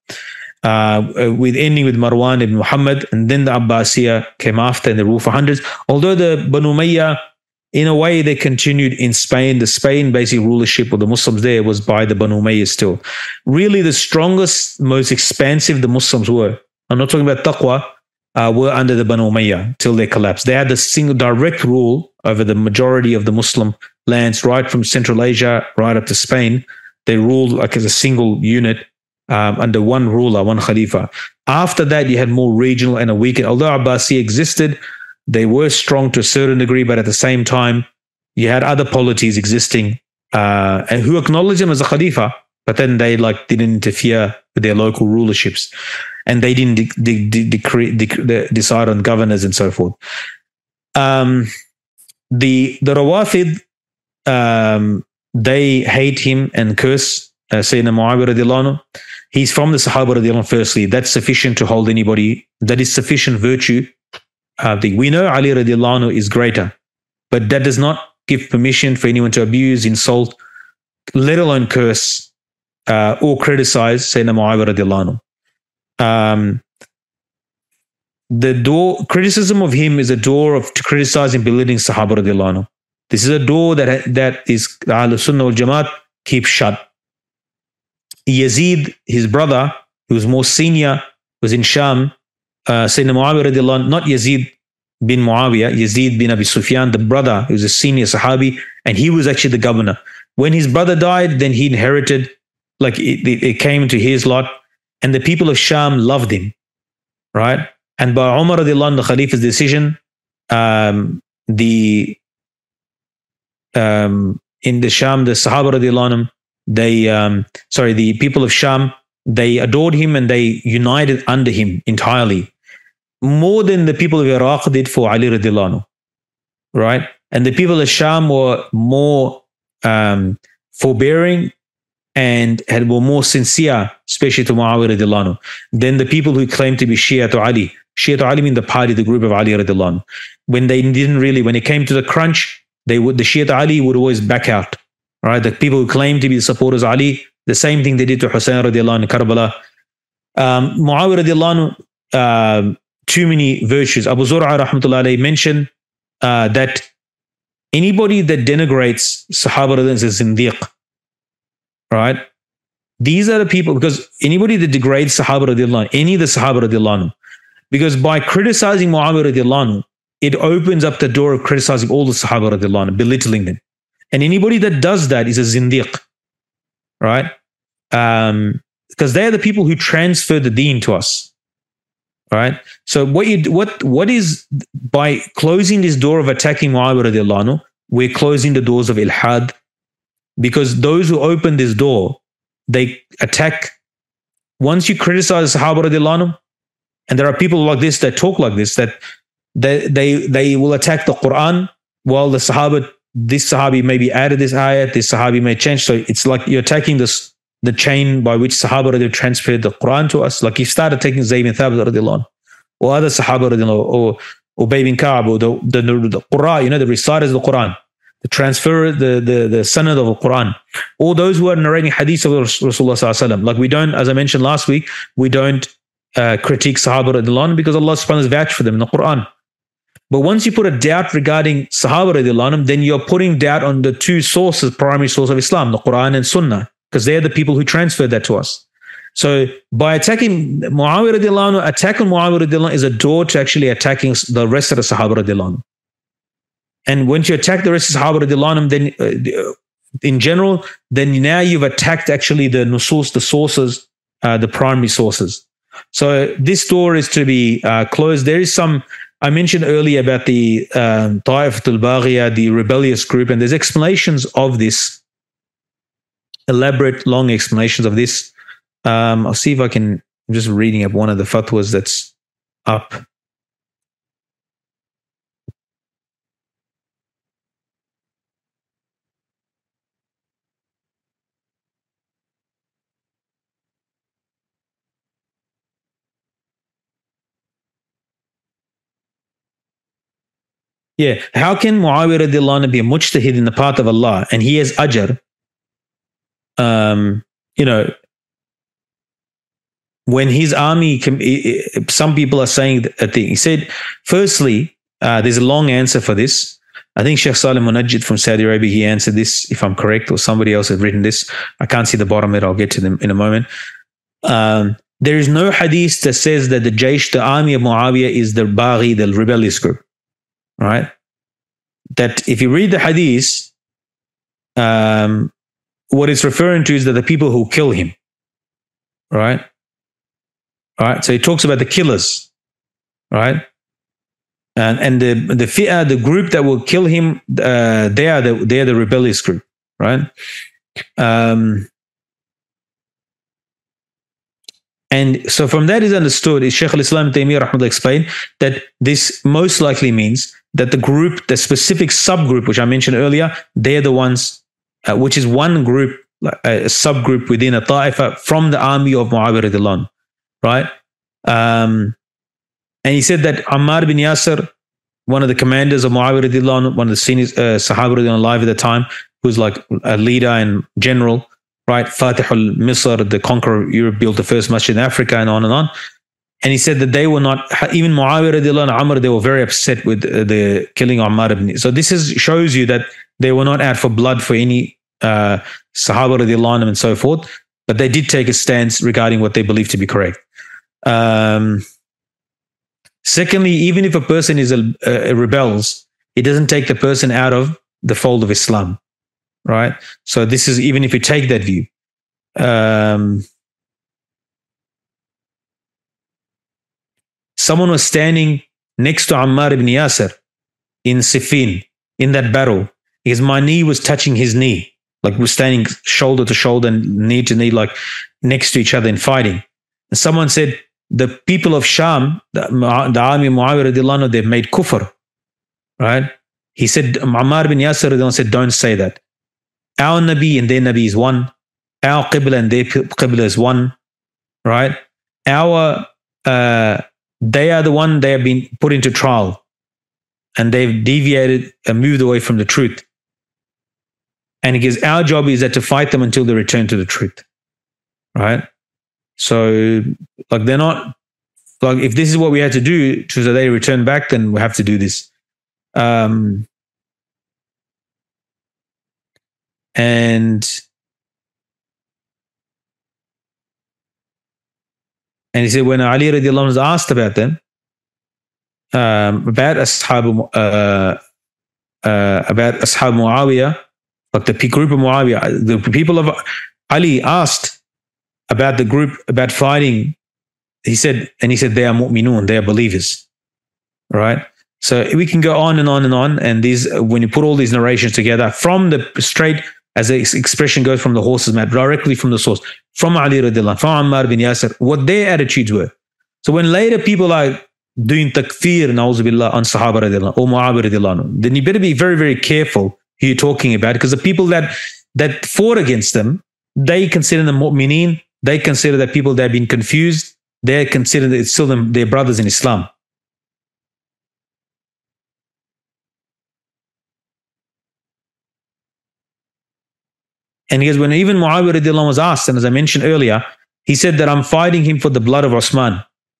Uh, with ending with Marwan ibn Muhammad, and then the Abbasiyah came after and they ruled for hundreds. Although the Banu Umayyah, in a way, they continued in Spain. The Spain basic rulership of the Muslims there was by the Banu Umayyah still. Really, the strongest, most expansive the Muslims were, I'm not talking about taqwa, uh, were under the Banu Umayyah till they collapsed. They had the single direct rule over the majority of the Muslim lands, right from Central Asia right up to Spain. They ruled like as a single unit. Um, under one ruler, one Khalifa. After that, you had more regional and a weakened. Although Abbasi existed, they were strong to a certain degree, but at the same time, you had other polities existing uh, and who acknowledged them as a Khalifa, but then they like didn't interfere with their local rulerships, and they didn't de- de- de- decree, de- de- decide on governors and so forth. Um, the the Rawafid, um, they hate him and curse uh, Sayyidina Muawiyah radiallahu anhu. He's from the Sahaba radiallahu anhu, firstly. That's sufficient to hold anybody. That is sufficient virtue. Uh, the, we know Ali radiallahu anhu is greater, but that does not give permission for anyone to abuse, insult, let alone curse uh, or criticize Sayyidina Muawiyah radiallahu anhu. Um, the door, criticism of him is a door of to criticizing, belittling Sahaba radiallahu anhu. This is a door that that is Ahlul Sunnah wal Jamaat keep shut. Yazid, his brother, who was more senior, was in Sham. Uh, Sayyidina Muawiyah radiallahu anhu, not Yazid bin Muawiyah, Yazid bin Abi Sufyan, the brother, he was a senior Sahabi, and he was actually the governor. When his brother died, then he inherited, like it, it, it came to his lot, and the people of Sham loved him, right? And by Umar radiallahu anhu, the Khalifa's decision, um, the um, in the Sham, the Sahaba radiallahu anhu, they, um, sorry, the people of Sham, they adored him and they united under him entirely, more than the people of Iraq did for Ali radiallahu anhu, right? And the people of Sham were more um, forbearing and had, were more sincere, especially to Muawiyah radiallahu anhu, than the people who claimed to be Shia to Ali. Shia to Ali mean the party, the group of Ali radiallahu anhu. When they didn't really, when it came to the crunch, they would, the Shia to Ali would always back out, right? The people who claimed to be the supporters of Ali, the same thing they did to Hussein radiallahu anhu, Karbala. Um, Muawiyah radiallahu anhu, uh, too many virtues. Abu Zur'a rahmatullah alayhi mentioned uh, that anybody that denigrates Sahaba radiallahu anhu is a zindiq, right? These are the people, because anybody that degrades Sahaba radiallahu anhu, any of the Sahaba radiallahu anhu, because by criticizing Muawiyah radiallahu anhu, it opens up the door of criticizing all the Sahaba radiallahu anhu, belittling them. And anybody that does that is a zindiq, right? Um, because they're the people who transfer the deen to us, right? So what you what what is, by closing this door of attacking Muawiyah radiallahu anhu, we're closing the doors of ilhad, because those who open this door, they attack. Once you criticize Sahaba radiallahu anhu, and there are people like this that talk like this, that they they, they will attack the Quran, while the Sahaba, this Sahabi maybe added this ayat, this Sahabi may change. So it's like you're attacking this, the chain by which Sahaba radiallahu transferred the Quran to us. Like you started taking Zayd bin Thabit radiallahu anhu, or other Sahaba radiallahu, or Ubay bin Ka'b, or the, the, the, the Qur'an, you know, the reciters of the Quran, the transfer, the, the, the sanad of the Quran, all those who are narrating hadith of Rasulullah sallallahu alaihi wasallam. Like we don't, as I mentioned last week, we don't uh, critique Sahaba radiallahu anhu because Allah subhanahu wa ta'ala has vouched for them in the Quran. But once you put a doubt regarding Sahaba radiallahu anhu, then you're putting doubt on the two sources, primary source of Islam, the Quran and Sunnah, because they're the people who transferred that to us. So by attacking Muawiyah radiallahu anhu, attacking Muawiyah radiallahu anhu is a door to actually attacking the rest of the Sahaba radiallahu anhu. And once you attack the rest of the Sahaba radiallahu anhu, then uh, in general, then now you've attacked actually the nusus, the sources, uh, the primary sources. So this door is to be uh, closed. There is some, I mentioned earlier about the um, Ta'ifatul Baghiyah, the rebellious group, and there's explanations of this, elaborate, long explanations of this. Um, I'll see if I can, I'm just reading up one of the fatwas that's up. Yeah, how can Muawiyah radiallahu anhu be a mujtahid in the path of Allah and he has ajr? Um, you know, when his army, some people are saying that thing. He said, firstly, uh, there's a long answer for this. I think Sheikh Saleh Munajjid from Saudi Arabia, he answered this, if I'm correct, or somebody else had written this. I can't see the bottom of it. I'll get to them in a moment. Um, there is no hadith that says that the Jaysh, the army of Muawiyah, is the Baghi, the rebellious group. Right? That if you read the hadith, um, what it's referring to is that the people who kill him. Right? All right. So he talks about the killers. Right? And and the the fi'ah, the group that will kill him, uh, they are the they are the rebellious group. Right? Um, and so from that is understood, is Shaykh al-Islam Taymiyyah rahmatullah explained that this most likely means that the group, the specific subgroup, which I mentioned earlier, they're the ones, uh, which is one group, a subgroup within a ta'ifa from the army of Muawiyah radiallahu anhu, right? Um, and he said that Ammar bin Yasir, one of the commanders of Muawiyah radiallahu anhu, one of the senior uh, Sahaba radiallahu anhu alive at the time, who was like a leader and general, right? Fatih al-Misr, the conqueror of Europe, built the first masjid in Africa, and on and on. And he said that they were not, even Muawiyah radiallahu anhu, Amr, they were very upset with uh, the killing of Ammar ibn. So this is, shows you that they were not out for blood for any uh, Sahaba radiallahu anhu and so forth, but they did take a stance regarding what they believed to be correct. Um, secondly, even if a person is a, a rebels, it doesn't take the person out of the fold of Islam, right? So this is, even if you take that view. Um, Someone was standing next to Ammar ibn Yasir in Siffin, in that battle. Because my knee was touching his knee. Like we're standing shoulder to shoulder and knee to knee, like next to each other in fighting. And someone said, the people of Sham, the, the army of Muawiyah radiallahu anhu, they've made kufr. Right? He said, Ammar ibn Yasir radiallahu anhu said, don't say that. Our Nabi and their Nabi is one. Our Qibla and their Qibla is one. Right? Our... Uh, They are the one they have been put into trial, and they've deviated and moved away from the truth. And because our job is that to fight them until they return to the truth, right? So, like they're not like, if this is what we had to do to so they return back, then we have to do this. Um, and And he said, when Ali radiallahu anhu was asked about them, um, about Ashab, uh, uh, about Ashab Muawiyah, like the group of Muawiyah, the people of Ali asked about the group, about fighting. He said, and he said, they are mu'minun, they are believers, right? So we can go on and on and on. And these, when you put all these narrations together from the straight, as the expression goes, from the horse's mouth, directly from the source, from Ali radiallahu anhu, from Ammar bin Yasir, what their attitudes were. So when later people are doing takfir, na'uzubillah, on Sahaba radiallahu anhu, or Muawiyah radiallahu anhu, then you better be very, very careful who you're talking about, because the people that, that fought against them, they consider them mu'mineen, they consider that people that have been confused, they consider that it's still them, their brothers in Islam. And because when even Muawiyah radiallahu anhu was asked, and as I mentioned earlier, he said that I'm fighting him for the blood of Osman.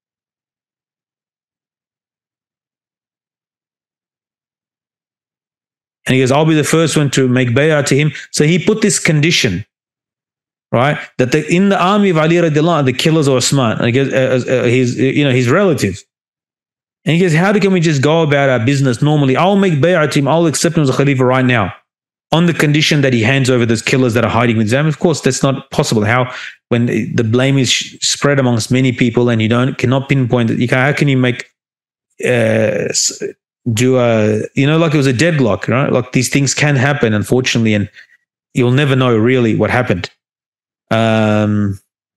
And he goes, I'll be the first one to make bay'ah to him. So he put this condition, right? That the, in the army of Ali radiallahu anhu, the killers of Osman, and he goes, uh, uh, his, you know, his relatives. And he goes, how can we just go about our business normally? I'll make bay'ah to him. I'll accept him as a Khalifa right now, on the condition that he hands over those killers that are hiding with them. Of course, that's not possible. How, when the blame is spread amongst many people and you don't cannot pinpoint it, you can, how can you make uh, do a, you know, like it was a deadlock, right? Like these things can happen, unfortunately, and you'll never know really what happened. Um,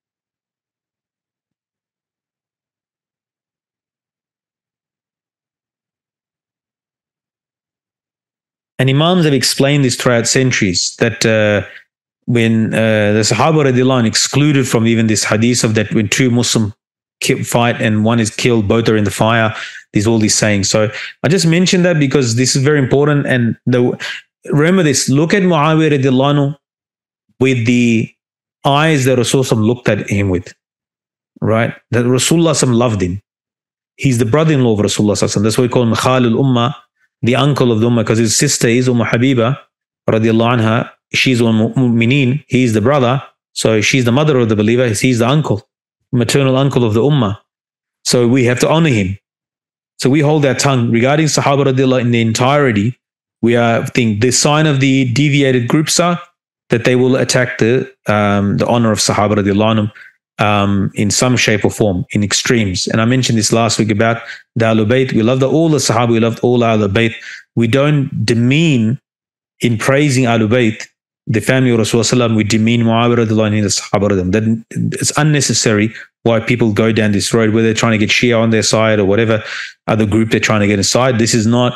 And Imams have explained this throughout centuries, that uh, when uh, the Sahaba radiallahu anhu excluded from even this hadith of that when two Muslim fight and one is killed, both are in the fire, there's all these sayings. So I just mentioned that because this is very important. And the, remember this, look at Muawiyah radiallahu anhu with the eyes that Rasulullah looked at him with, right? That Rasulullah loved him. He's the brother-in-law of Rasulullah. That's why we call him Khalil Ummah, the uncle of the Ummah, because his sister is Umm Habiba radiallahu anha. She's Umm Mu'mineen. He's the brother. So she's the mother of the believer. He's the uncle, maternal uncle of the Ummah. So we have to honor him. So we hold our tongue regarding Sahaba radiallahu in the entirety. We are think the sign of the deviated groups are that they will attack the um, the honor of Sahaba radiallahu anhum um, in some shape or form, in extremes. And I mentioned this last week about the Ahlul Bayt. We love the, all the Sahaba. We love all Ahlul Bayt. We don't demean in praising Ahlul Bayt, the family of Rasulullah. We demean Muawiyah radiallahu anhu, the Sahaba radiallahu anhu. That it's unnecessary why people go down this road where they're trying to get Shia on their side or whatever other group they're trying to get inside. This is not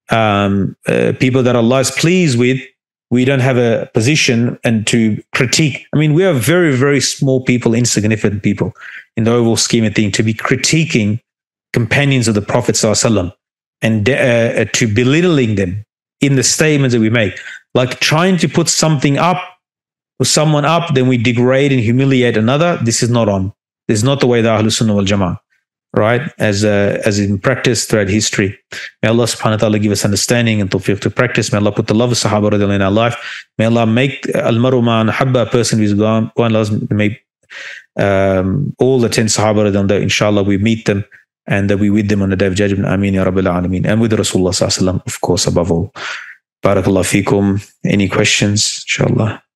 um, uh, people that Allah is pleased with, we don't have a position and to critique. I mean, we are very, very small people, insignificant people in the overall scheme of things, to be critiquing companions of the Prophet ﷺ and uh, to belittling them in the statements that we make. Like trying to put something up or someone up, then we degrade and humiliate another. This is not on. This is not the way the Ahlul Sunnah wal Jama'ah, right? As uh, as in practice throughout history. May Allah subhanahu wa ta'ala give us understanding and tawfiq to practice. May Allah put the love of Sahaba radiallahu in our life. May Allah make al-maru ma'an habba, a person who is gone. Allah make um, all the ten Sahaba radiallahu, inshallah, we meet them and that we with them on the day of judgment. Ameen ya Rabbil Alameen. And with Rasulullah sallallahu alaihi wasallam, of course, above all. Barakallahu feekum. Any questions? Inshallah.